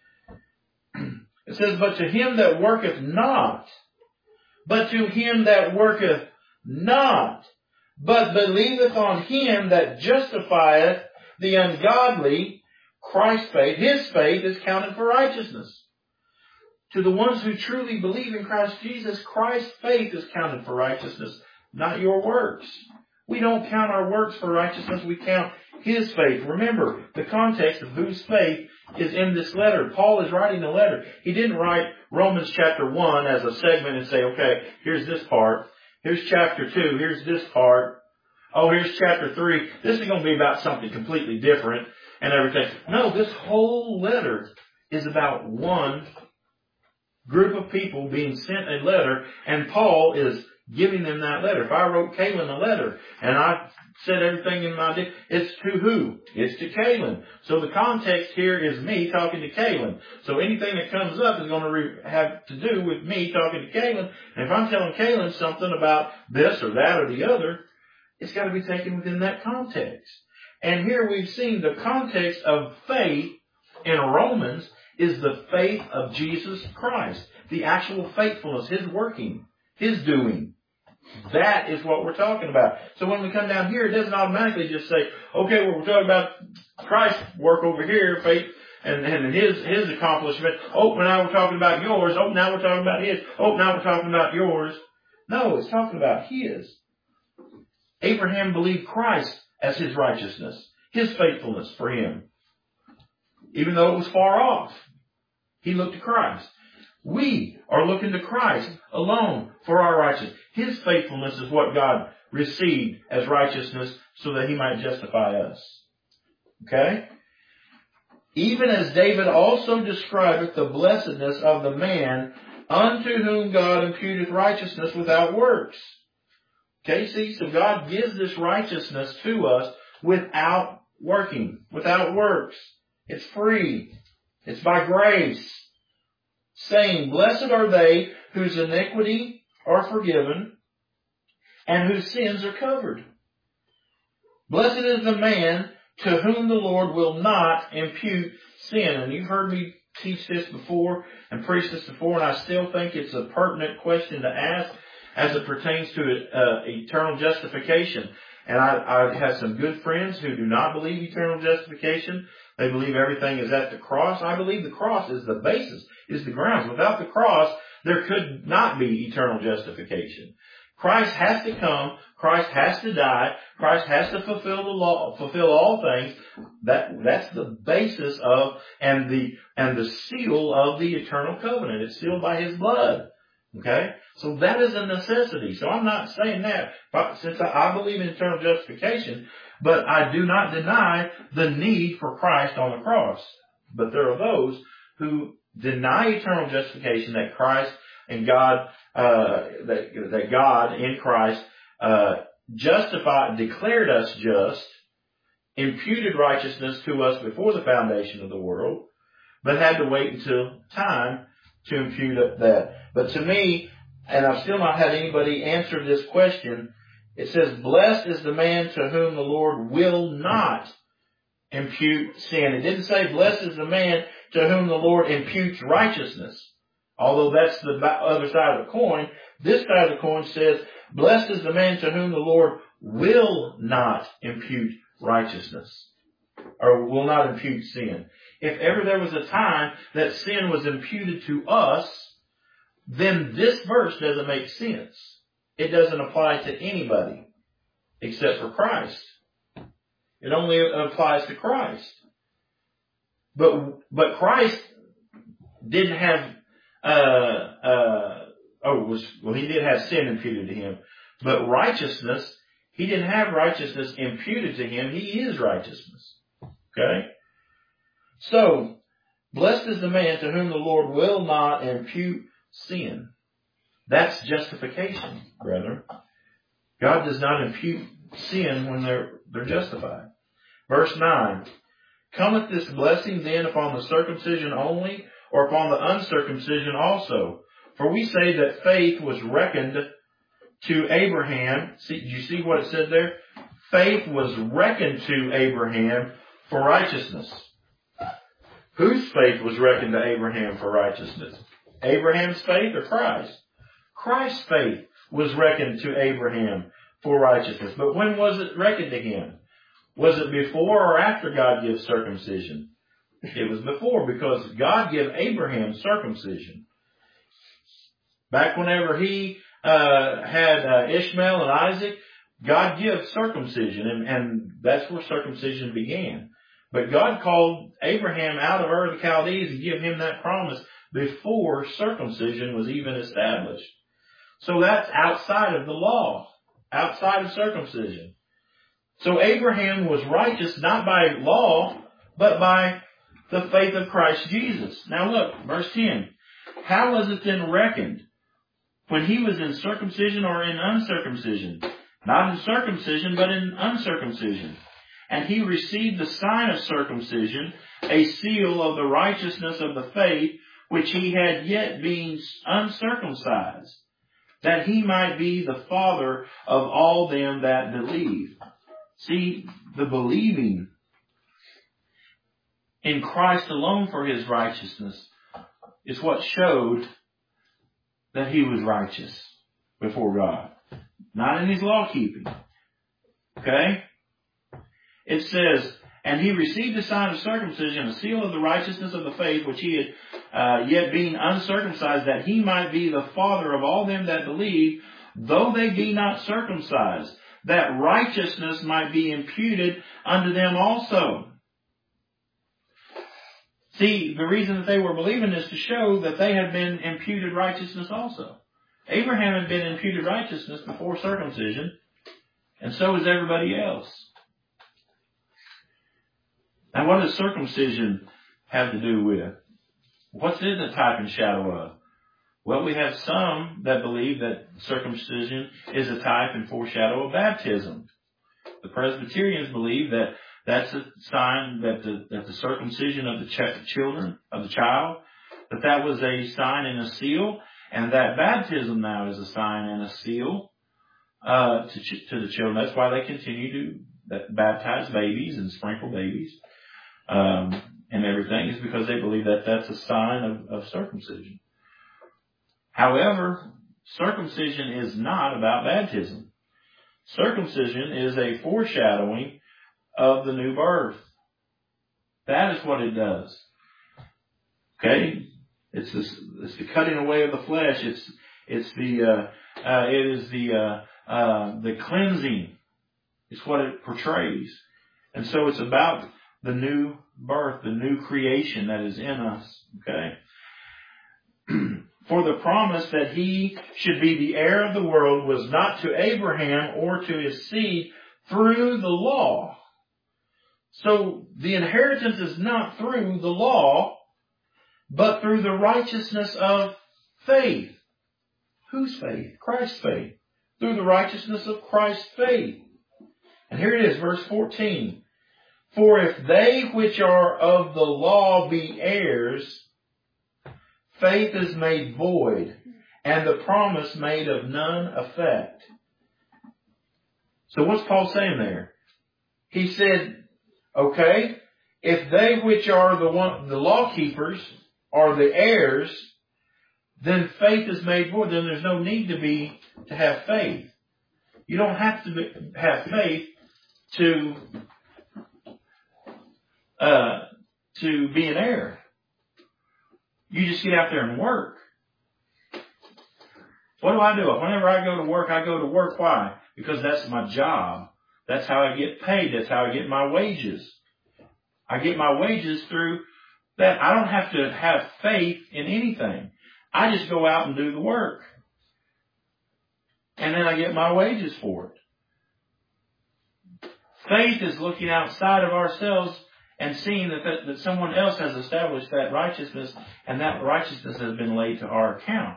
It says, but to him that worketh not, but to him that worketh not, but believeth on him that justifieth the ungodly, Christ's faith, his faith is counted for righteousness. To the ones who truly believe in Christ Jesus, Christ's faith is counted for righteousness, not your works. We don't count our works for righteousness, we count his faith. Remember, the context of whose faith is in this letter. Paul is writing a letter. He didn't write Romans chapter one as a segment and say, okay, here's this part. Here's chapter two. Here's this part. Oh, here's chapter three. This is going to be about something completely different and everything. No, this whole letter is about one group of people being sent a letter, and Paul is giving them that letter. If I wrote Caleb a letter and I said everything in my, it's to who? It's to Caleb. So the context here is me talking to Caleb. So anything that comes up is going to re- have to do with me talking to Caleb. And if I'm telling Caleb something about this or that or the other, it's got to be taken within that context. And here we've seen the context of faith in Romans is the faith of Jesus Christ. The actual faithfulness, his working, his doing. That is what we're talking about. So when we come down here, it doesn't automatically just say, okay, well, we're talking about Christ's work over here, faith, and, and his, his accomplishment. Oh, now we're talking about yours. Oh, now we're talking about his. Oh, now we're talking about yours. No, it's talking about his. Abraham believed Christ as his righteousness, his faithfulness for him. Even though it was far off, he looked to Christ. We are looking to Christ alone for our righteousness. His faithfulness is what God received as righteousness so that he might justify us. Okay? Even as David also describeth the blessedness of the man unto whom God imputeth righteousness without works. Okay, see, so God gives this righteousness to us without working, without works. It's free. It's by grace. Saying, blessed are they whose iniquity are forgiven and whose sins are covered. Blessed is the man to whom the Lord will not impute sin. And you've heard me teach this before and preach this before, and I still think it's a pertinent question to ask as it pertains to uh, eternal justification. And I, I have some good friends who do not believe eternal justification. They believe everything is at the cross. I believe the cross is the basis, is the grounds. Without the cross, there could not be eternal justification. Christ has to come. Christ has to die. Christ has to fulfill the law, fulfill all things. That, that's the basis of, and the, and the seal of the eternal covenant. It's sealed by his blood. Okay? So that is a necessity. So I'm not saying that, but since I, I believe in eternal justification, but I do not deny the need for Christ on the cross. But there are those who deny eternal justification, that Christ and God, uh, that, that God in Christ, uh, justified, declared us just, imputed righteousness to us before the foundation of the world, but had to wait until time to impute that. But to me, and I've still not had anybody answer this question, it says, blessed is the man to whom the Lord will not impute sin. It didn't say, blessed is the man to whom the Lord imputes righteousness. Although that's the other side of the coin, this side of the coin says, blessed is the man to whom the Lord will not impute righteousness, or will not impute sin. If ever there was a time that sin was imputed to us, then this verse doesn't make sense. It doesn't apply to anybody except for Christ. It only applies to Christ. But, but Christ didn't have, uh, uh, oh, was, well, he did have sin imputed to him, but righteousness, he didn't have righteousness imputed to him. He is righteousness. Okay? So, blessed is the man to whom the Lord will not impute sin. That's justification, brethren. God does not impute sin when they're, they're justified. Verse nine. Cometh this blessing then upon the circumcision only, or upon the uncircumcision also? For we say that faith was reckoned to Abraham. See, do you see what it said there? Faith was reckoned to Abraham for righteousness. Whose faith was reckoned to Abraham for righteousness? Abraham's faith or Christ? Christ's faith was reckoned to Abraham for righteousness. But when was it reckoned to him? Was it before or after God gives circumcision? It was before, because God gave Abraham circumcision. Back whenever he uh, had uh, Ishmael and Isaac, God gives circumcision, and, and that's where circumcision began. But God called Abraham out of Ur of the Chaldees and gave him that promise before circumcision was even established. So that's outside of the law, outside of circumcision. So Abraham was righteous not by law, but by the faith of Christ Jesus. Now look, verse ten. How was it then reckoned? When he was in circumcision or in uncircumcision? Not in circumcision, but in uncircumcision. And he received the sign of circumcision, a seal of the righteousness of the faith, which he had yet been uncircumcised, that he might be the father of all them that believe. See, the believing in Christ alone for his righteousness is what showed that he was righteous before God. Not in his law keeping. Okay? It says, and he received the sign of circumcision, a seal of the righteousness of the faith, which he had uh, yet being uncircumcised, that he might be the father of all them that believe, though they be not circumcised, that righteousness might be imputed unto them also. See, the reason that they were believing is to show that they had been imputed righteousness also. Abraham had been imputed righteousness before circumcision, and so is everybody else. Now, what does circumcision have to do with? What's it a type and shadow of? Well, we have some that believe that circumcision is a type and foreshadow of baptism. The Presbyterians believe that that's a sign that the, that the circumcision of the ch- children, of the child, that that was a sign and a seal, and that baptism now is a sign and a seal uh, to, ch- to the children. That's why they continue to that, baptize babies and sprinkle babies um, and everything, is because they believe that that's a sign of, of circumcision. However, circumcision is not about baptism. Circumcision is a foreshadowing of the new birth. That is what it does. Okay? It's this, it's the cutting away of the flesh. It's, it's the, uh, uh, it is the, uh, uh, the cleansing. It's what it portrays. And so it's about the new birth, the new creation that is in us. Okay? For the promise that he should be the heir of the world was not to Abraham or to his seed through the law. So the inheritance is not through the law, but through the righteousness of faith. Whose faith? Christ's faith. Through the righteousness of Christ's faith. And here it is, verse fourteen. For if they which are of the law be heirs, faith is made void, and the promise made of none effect. So what's Paul saying there? He said, okay, if they which are the one, the law keepers are the heirs, then faith is made void. Then there's no need to be, to have faith. You don't have to be, have faith to, uh, to be an heir. You just get out there and work. What do I do? Whenever I go to work, I go to work. Why? Because that's my job. That's how I get paid. That's how I get my wages. I get my wages through that. I don't have to have faith in anything. I just go out and do the work. And then I get my wages for it. Faith is looking outside of ourselves and seeing that, that, that someone else has established that righteousness, and that righteousness has been laid to our account.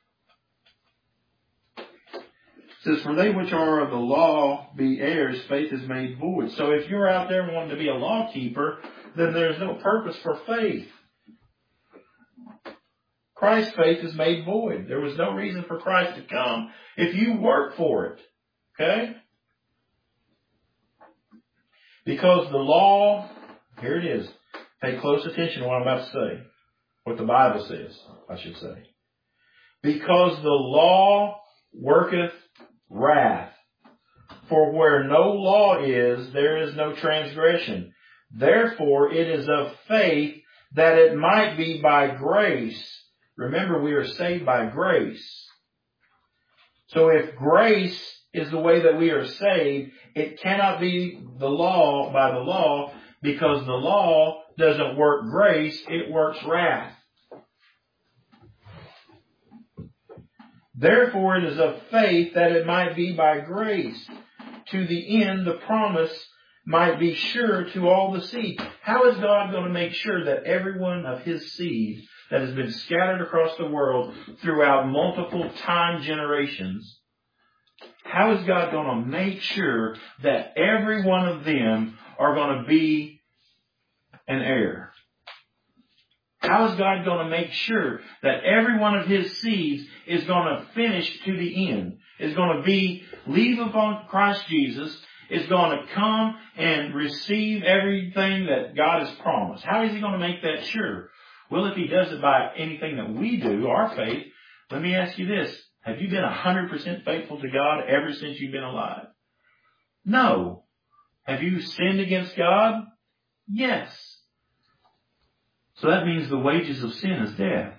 It says, for they which are of the law be heirs, faith is made void. So if you're out there wanting to be a law keeper, then there's no purpose for faith. Christ's faith is made void. There was no reason for Christ to come if you work for it. Okay? Because the law, here it is. Pay close attention to what I'm about to say. What the Bible says, I should say. Because the law worketh wrath. For where no law is, there is no transgression. Therefore, it is of faith that it might be by grace. Remember, we are saved by grace. So if grace is the way that we are saved, it cannot be the law by the law, because the law doesn't work grace, it works wrath. Therefore it is of faith that it might be by grace, to the end the promise might be sure to all the seed. How is God going to make sure that every one of His seed that has been scattered across the world throughout multiple time generations, how is God going to make sure that every one of them are going to be an heir? How is God going to make sure that every one of His seeds is going to finish to the end, is going to be, leave upon Christ Jesus, is going to come and receive everything that God has promised? How is He going to make that sure? Well, if He does it by anything that we do, our faith, let me ask you this. Have you been one hundred percent faithful to God ever since you've been alive? No. Have you sinned against God? Yes. So that means the wages of sin is death,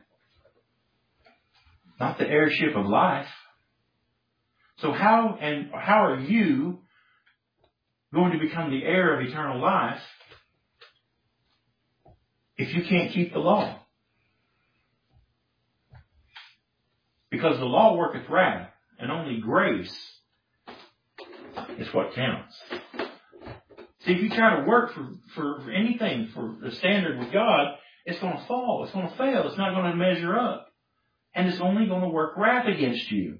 not the heirship of life. So how and how are you going to become the heir of eternal life if you can't keep the law? Because the law worketh wrath, and only grace is what counts. See, if you try to work for, for anything, for the standard with God, it's going to fall. It's going to fail. It's not going to measure up. And it's only going to work wrath against you.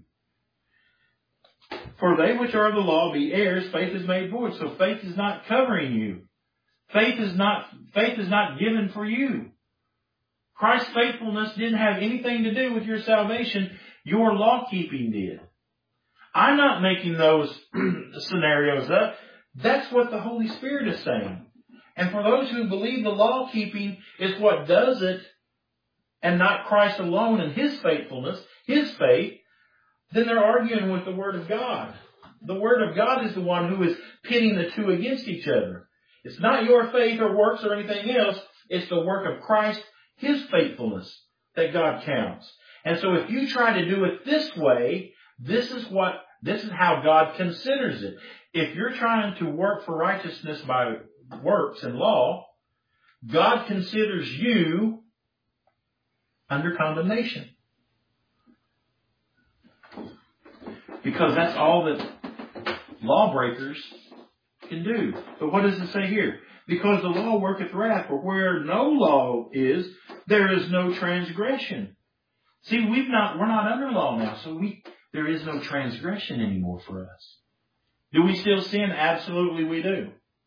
For they which are of the law be heirs, faith is made void. So faith is not covering you. Faith is not, faith is not given for you. Christ's faithfulness didn't have anything to do with your salvation. Your law keeping did. I'm not making those scenarios up. That's what the Holy Spirit is saying. And for those who believe the law keeping is what does it, and not Christ alone and His faithfulness, His faith, then they're arguing with the Word of God. The Word of God is the one who is pitting the two against each other. It's not your faith or works or anything else. It's the work of Christ, His faithfulness, that God counts. And so if you try to do it this way, this is what, this is how God considers it. If you're trying to work for righteousness by works and law, God considers you under condemnation. Because that's all that lawbreakers can do. But what does it say here? Because the law worketh wrath, for where no law is, there is no transgression. See, we've not, we're not under law now, so we, there is no transgression anymore for us. Do we still sin? Absolutely we do.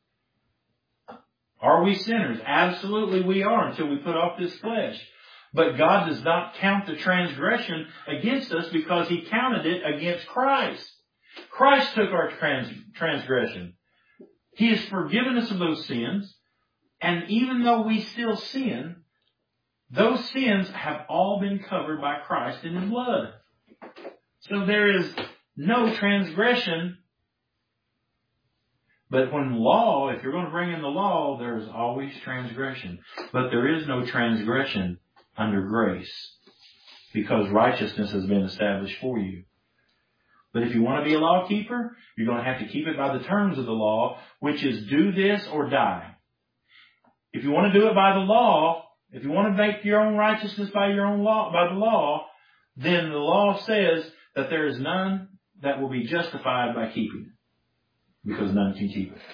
Are we sinners? Absolutely we are, until we put off this flesh. But God does not count the transgression against us, because He counted it against Christ. Christ took our trans- transgression. He has forgiven us of those sins. And even though we still sin, those sins have all been covered by Christ in His blood. So there is no transgression. But when law, if you're going to bring in the law, there's always transgression. But there is no transgression under grace, because righteousness has been established for you. But if you want to be a law keeper, you're going to have to keep it by the terms of the law, which is do this or die. If you want to do it by the law, if you want to make your own righteousness by your own law, by the law, then the law says that there is none that will be justified by keeping it, because none can keep it.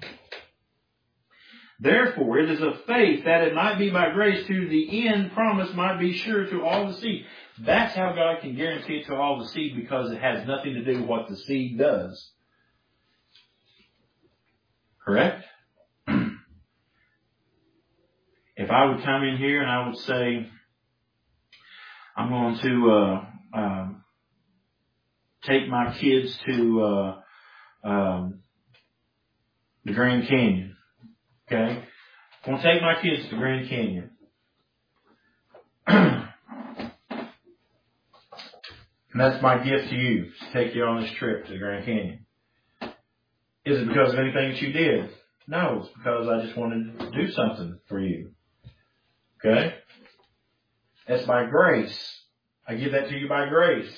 Therefore, it is of faith that it might be by grace to the end promise might be sure to all the seed. That's how God can guarantee it to all the seed, because it has nothing to do with what the seed does. Correct? If I would come in here and I would say, I'm going to uh, um, take my kids to uh, um, the Grand Canyon. Okay? I'm going to take my kids to the Grand Canyon. And that's my gift to you, to take you on this trip to the Grand Canyon. Is it because of anything that you did? No, it's because I just wanted to do something for you. Okay? That's by grace. I give that to you by grace.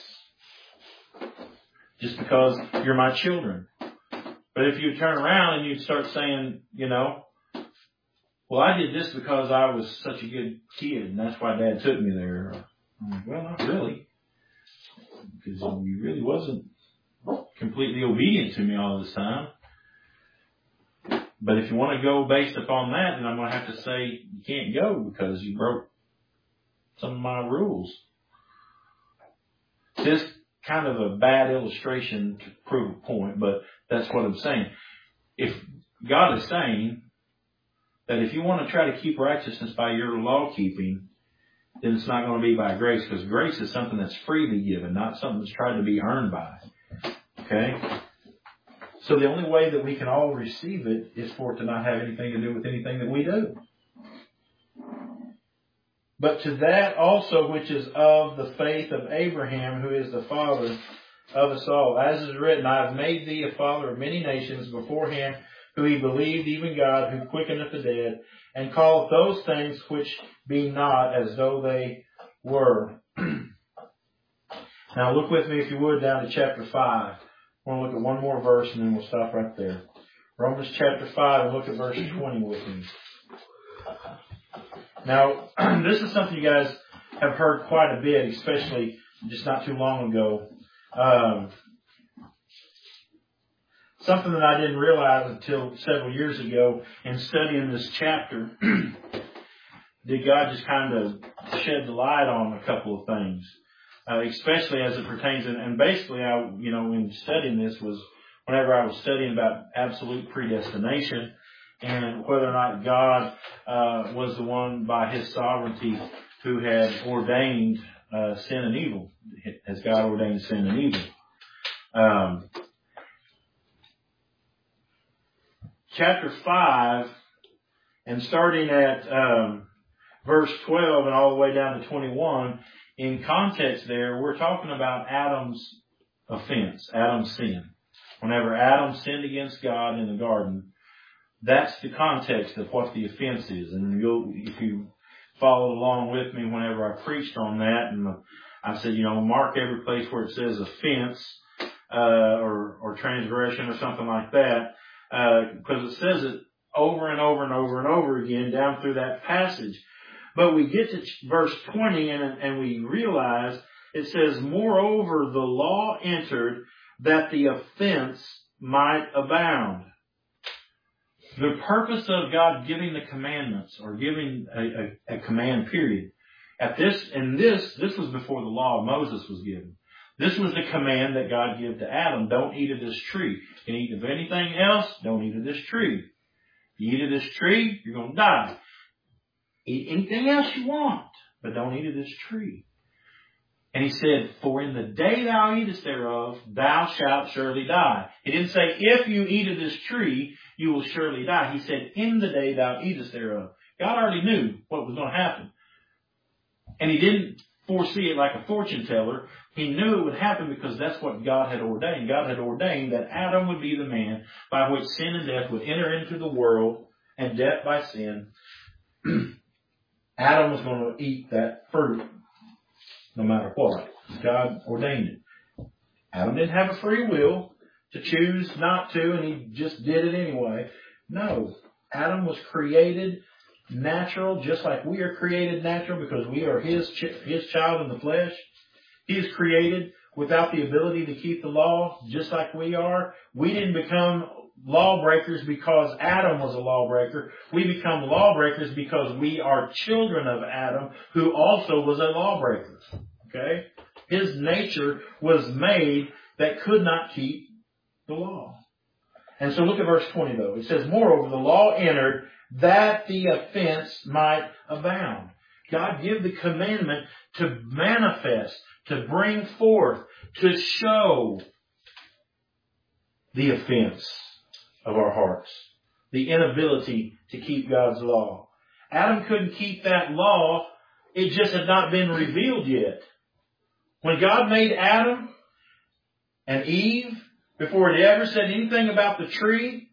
Just because you're my children. But if you turn around and you start saying, you know, well, I did this because I was such a good kid and that's why Dad took me there. I'm like, well, not really. Because you really wasn't completely obedient to me all this time. But if you want to go based upon that, then I'm going to have to say you can't go because you broke some of my rules. This kind of a bad illustration to prove a point, but that's what I'm saying. If God is saying that if you want to try to keep righteousness by your law keeping, then it's not going to be by grace, because grace is something that's freely given, not something that's tried to be earned by. Okay? So the only way that we can all receive it is for it to not have anything to do with anything that we do. But to that also which is of the faith of Abraham, who is the father of us all. As is written, I have made thee a father of many nations beforehand, who he believed, even God, who quickeneth the dead, and calleth those things which be not as though they were. Now look with me, if you would, down to chapter five. I want to look at one more verse and then we'll stop right there. Romans chapter five, and look at verse twenty with me. Now, this is something you guys have heard quite a bit, especially just not too long ago. Um, something that I didn't realize until several years ago in studying this chapter. Did God just kind of shed the light on a couple of things, uh, especially as it pertains, and, and basically, I, you know, in studying this was whenever I was studying about absolute predestination and whether or not God uh, was the one by His sovereignty who had ordained uh, sin and evil, as God ordained sin and evil. Um, chapter five, and starting at um, verse twelve and all the way down to twenty-one, in context there, we're talking about Adam's offense, Adam's sin. Whenever Adam sinned against God in the garden, that's the context of what the offense is. And you'll, if you followed along with me whenever I preached on that, and I said, you know, mark every place where it says offense uh, or, or transgression or something like that, uh, because it says it over and over and over and over again down through that passage. But we get to verse twenty and, and we realize it says, moreover, the law entered that the offense might abound. The purpose of God giving the commandments, or giving a, a, a command period, at this, and this, this was before the law of Moses was given. This was the command that God gave to Adam. Don't eat of this tree. You can eat of anything else. Don't eat of this tree. If you eat of this tree, you're going to die. Eat anything else you want, but don't eat of this tree. And he said, for in the day thou eatest thereof, thou shalt surely die. He didn't say, if you eat of this tree, you will surely die. He said, in the day thou eatest thereof. God already knew what was going to happen. And he didn't foresee it like a fortune teller. He knew it would happen because that's what God had ordained. God had ordained that Adam would be the man by which sin and death would enter into the world, and death by sin. Adam was going to eat that fruit no matter what. God ordained it. Adam didn't have a free will to choose not to, and he just did it anyway. No. Adam was created natural, just like we are created natural because we are his, his child in the flesh. He is created without the ability to keep the law, just like we are. We didn't become lawbreakers because Adam was a lawbreaker. We become lawbreakers because we are children of Adam, who also was a lawbreaker. Okay? His nature was made that could not keep the law. And so look at verse twenty though. It says, moreover, the law entered that the offense might abound. God gave the commandment to manifest, to bring forth, to show the offense of our hearts. The inability to keep God's law. Adam couldn't keep that law. It just had not been revealed yet. When God made Adam and Eve, before he ever said anything about the tree,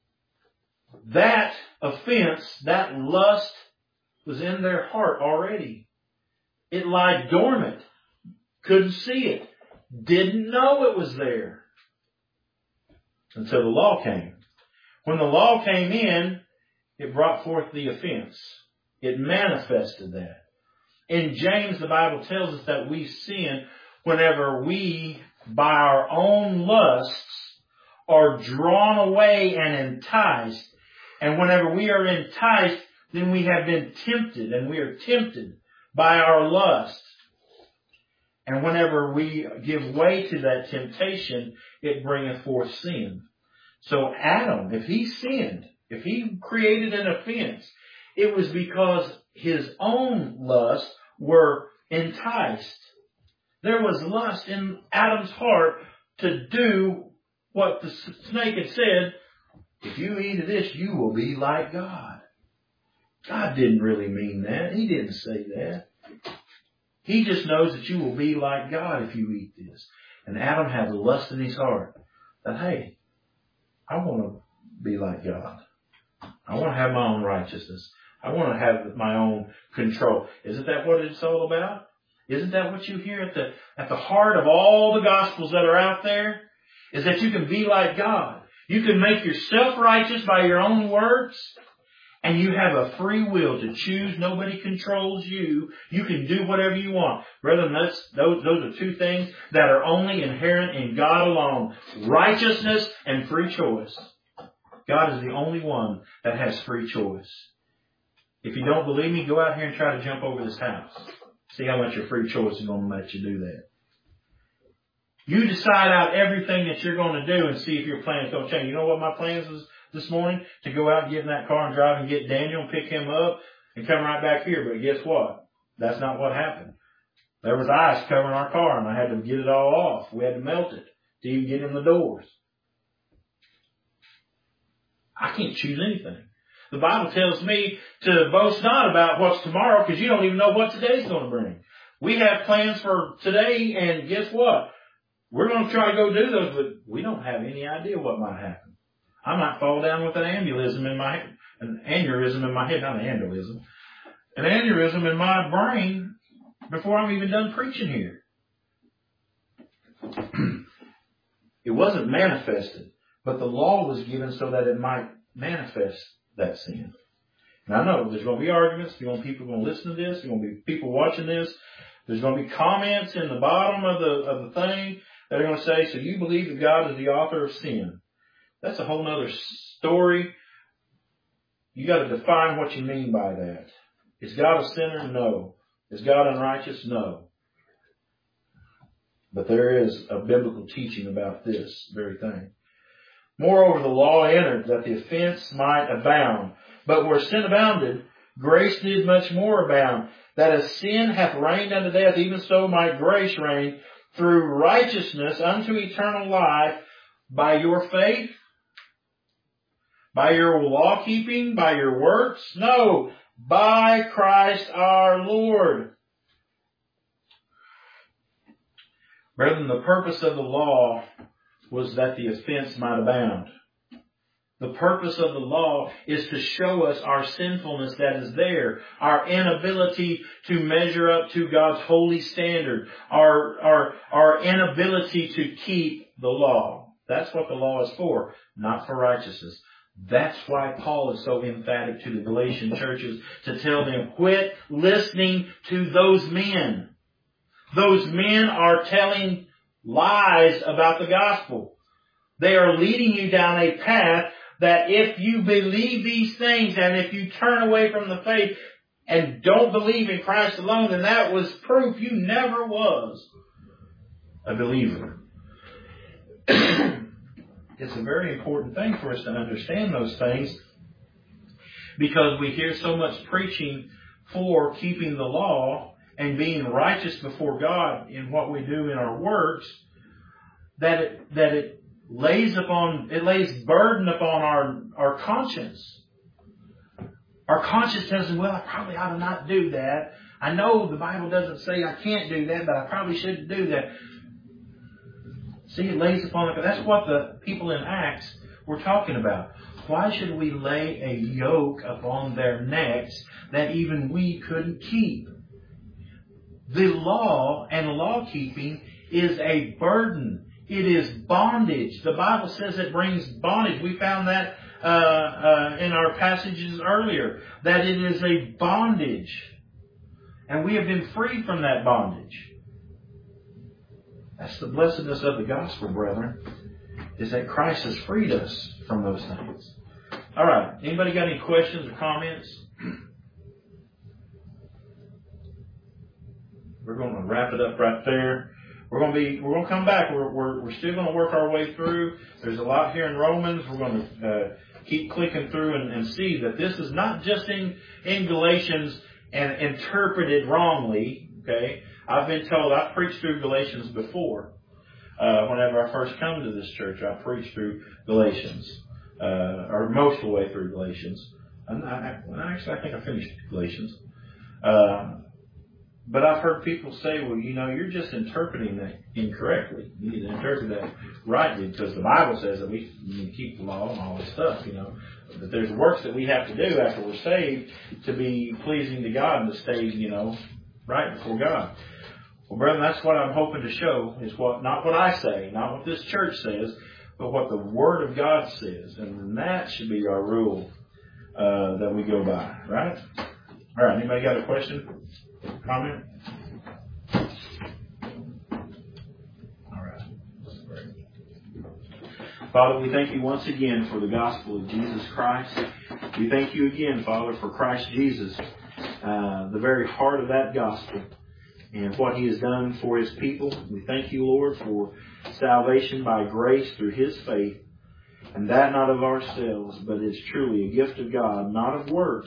that offense, that lust was in their heart already. It lied dormant. Couldn't see it. Didn't know it was there. Until the law came. When the law came in, it brought forth the offense. It manifested that. In James, the Bible tells us that we sin whenever we, by our own lusts, are drawn away and enticed. And whenever we are enticed, then we have been tempted, and we are tempted by our lust. And whenever we give way to that temptation, it bringeth forth sin. So Adam, if he sinned, if he created an offense, it was because his own lusts were enticed. There was lust in Adam's heart to do what the snake had said. If you eat of this, you will be like God. God didn't really mean that. He didn't say that. He just knows that you will be like God if you eat this. And Adam had the lust in his heart that, hey, I want to be like God. I want to have my own righteousness. I want to have my own control. Isn't that what it's all about? Isn't that what you hear at the, at the heart of all the gospels that are out there? Is that you can be like God. You can make yourself righteous by your own works. And you have a free will to choose. Nobody controls you. You can do whatever you want. Brethren, that's, those, those are two things that are only inherent in God alone. Righteousness and free choice. God is the only one that has free choice. If you don't believe me, go out here and try to jump over this house. See how much your free choice is going to let you do that. You decide out everything that you're going to do and see if your plans don't change. You know what my plans was this morning? To go out and get in that car and drive and get Daniel and pick him up and come right back here. But guess what? That's not what happened. There was ice covering our car and I had to get it all off. We had to melt it to even get in the doors. I can't choose anything. The Bible tells me to boast not about what's tomorrow because you don't even know what today's going to bring. We have plans for today and guess what? We're going to try to go do those, but we don't have any idea what might happen. I might fall down with an aneurysm in my an aneurysm in my head, not an aneurysm, an aneurysm in my brain before I'm even done preaching here. It wasn't manifested, but the law was given so that it might manifest that sin. And I know there's going to be arguments. There's going to be people going to listen to this. There's going to be people watching this. There's going to be comments in the bottom of the of the thing that are going to say, so you believe that God is the author of sin. That's a whole other story. You got to define what you mean by that. Is God a sinner? No. Is God unrighteous? No. But there is a biblical teaching about this very thing. Moreover, the law entered that the offense might abound. But where sin abounded, grace did much more abound. That as sin hath reigned unto death, even so might grace reign through righteousness unto eternal life by your faith. By your law keeping? By your works? No. By Christ our Lord. Brethren, the purpose of the law was that the offense might abound. The purpose of the law is to show us our sinfulness that is there, our inability to measure up to God's holy standard, our, our, our inability to keep the law. That's what the law is for, not for righteousness. That's why Paul is so emphatic to the Galatian churches to tell them, quit listening to those men. Those men are telling lies about the gospel. They are leading you down a path that if you believe these things and if you turn away from the faith and don't believe in Christ alone, then that was proof you never was a believer. It's a very important thing for us to understand those things, because we hear so much preaching for keeping the law and being righteous before God in what we do in our works, that it, that it lays upon, it lays burden upon our, our conscience. Our conscience tells us, well, I probably ought to not do that. I know the Bible doesn't say I can't do that, but I probably shouldn't do that. See, it lays upon the, that's what the people in Acts were talking about. Why should we lay a yoke upon their necks that even we couldn't keep? The law and law keeping is a burden. It is bondage. The Bible says it brings bondage. We found that uh, uh, in our passages earlier, that it is a bondage. And we have been freed from that bondage. That's the blessedness of the gospel, brethren, is that Christ has freed us from those things. All right. Anybody got any questions or comments? We're going to wrap it up right there. We're going to be, we're going to come back. We're, we're, we're still going to work our way through. There's a lot here in Romans. We're going to uh, keep clicking through and, and see that this is not just in, in Galatians and interpreted wrongly. Okay. I've been told, I've preached through Galatians before. Uh, whenever I first come to this church, I preached through Galatians, uh, or most of the way through Galatians. And I, I, actually, I think I finished Galatians. Uh, but I've heard people say, well, you know, you're just interpreting that incorrectly. You need to interpret that rightly, because the Bible says that we need to keep the law and all this stuff, you know. That there's works that we have to do after we're saved to be pleasing to God and to stay, you know, right before God. Well, brethren, that's what I'm hoping to show, is what, not what I say, not what this church says, but what the Word of God says. And that should be our rule uh, that we go by, right? All right, anybody got a question? Comment? All right. Father, we thank you once again for the gospel of Jesus Christ. We thank you again, Father, for Christ Jesus, uh, the very heart of that gospel, and what He has done for His people. We thank you, Lord, for salvation by grace through His faith, and that not of ourselves, but is truly a gift of God, not of works,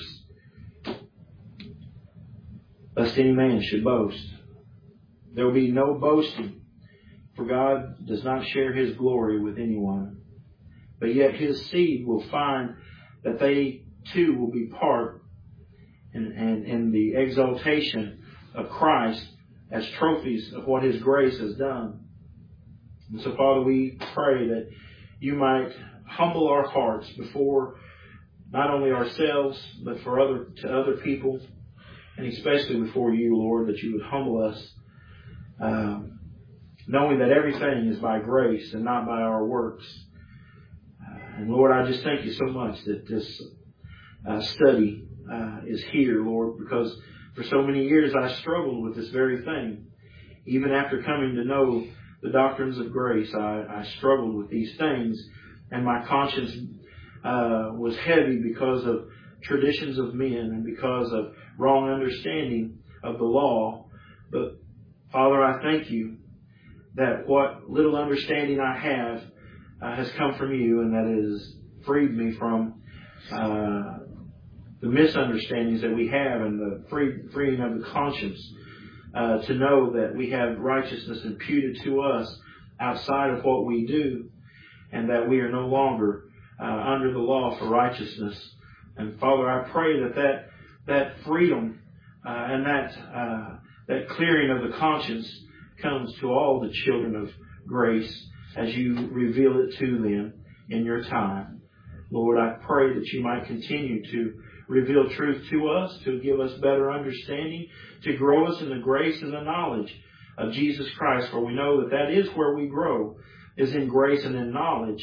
lest any man should boast. There will be no boasting, for God does not share His glory with anyone. But yet His seed will find that they too will be part in, in, in the exaltation of Christ as trophies of what His grace has done. And so, Father, we pray that you might humble our hearts before not only ourselves, but for other to other people, and especially before you, Lord, that you would humble us, um, knowing that everything is by grace and not by our works. Uh, and Lord, I just thank you so much that this uh, study uh, is here, Lord, because for so many years I struggled with this very thing. Even after coming to know the doctrines of grace, I, I struggled with these things, and my conscience uh, was heavy because of traditions of men and because of wrong understanding of the law. But Father, I thank you that what little understanding I have uh, has come from you, and that it has freed me from uh, the misunderstandings that we have, and the free, freeing of the conscience uh, to know that we have righteousness imputed to us outside of what we do, and that we are no longer uh, under the law for righteousness. And Father, I pray that that, that freedom uh, and that uh, that clearing of the conscience comes to all the children of grace as you reveal it to them in your time. Lord, I pray that you might continue to reveal truth to us, to give us better understanding, to grow us in the grace and the knowledge of Jesus Christ. For we know that that is where we grow, is in grace and in knowledge.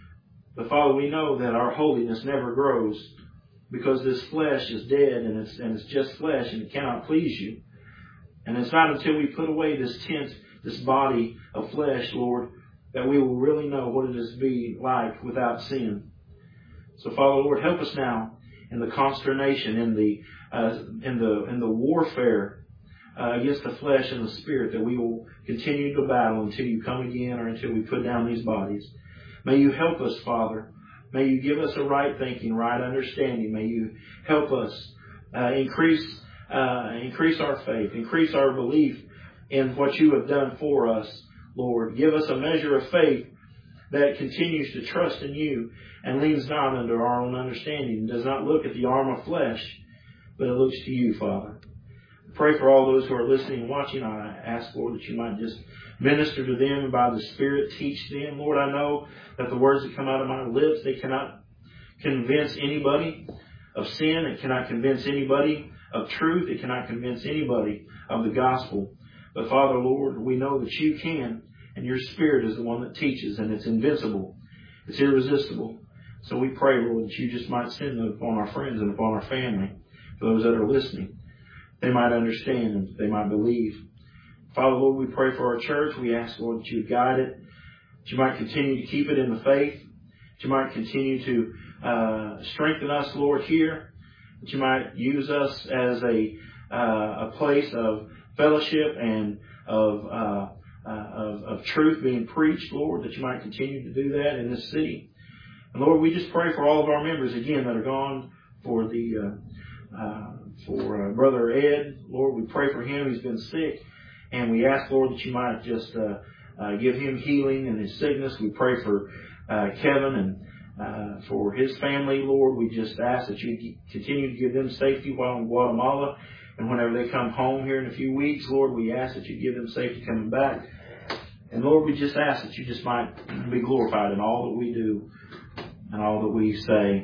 But Father, we know that our holiness never grows because this flesh is dead and it's, and it's just flesh and it cannot please you. And it's not until we put away this tent, this body of flesh, Lord, that we will really know what it is to be like without sin. So, Father, Lord, help us now in the consternation, in the uh, in the in the warfare uh, against the flesh and the spirit, that we will continue to battle until you come again or until we put down these bodies. May you help us, Father. May you give us a right thinking, right understanding. May you help us uh, increase uh, increase our faith, increase our belief in what you have done for us, Lord. Give us a measure of faith that continues to trust in you and leans not under our own understanding, does not look at the arm of flesh, but it looks to you, Father. I pray for all those who are listening and watching. I ask, Lord, that you might just minister to them and by the Spirit teach them. Lord, I know that the words that come out of my lips, they cannot convince anybody of sin. It cannot convince anybody of truth. It cannot convince anybody of the gospel. But Father, Lord, we know that you can. And your Spirit is the one that teaches, and it's invincible. It's irresistible. So we pray, Lord, that you just might send them upon our friends and upon our family, for those that are listening. They might understand and they might believe. Father, Lord, we pray for our church. We ask, Lord, that you guide it, that you might continue to keep it in the faith, that you might continue to uh, strengthen us, Lord, here, that you might use us as a uh, a place of fellowship and of uh Uh, of, of truth being preached, Lord, that you might continue to do that in this city. And Lord, we just pray for all of our members again that are gone for the uh, uh, for uh, Brother Ed. Lord, we pray for him. He's been sick, and we ask, Lord, that you might just uh, uh, give him healing in his sickness. We pray for uh, Kevin and uh, for his family, Lord. We just ask that you continue to give them safety while in Guatemala. And whenever they come home here in a few weeks, Lord, we ask that you give them safety coming back. And Lord, we just ask that you just might be glorified in all that we do and all that we say.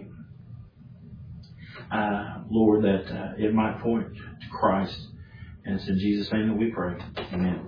Uh, Lord, that uh, it might point to Christ. And it's in Jesus' name that we pray. Amen.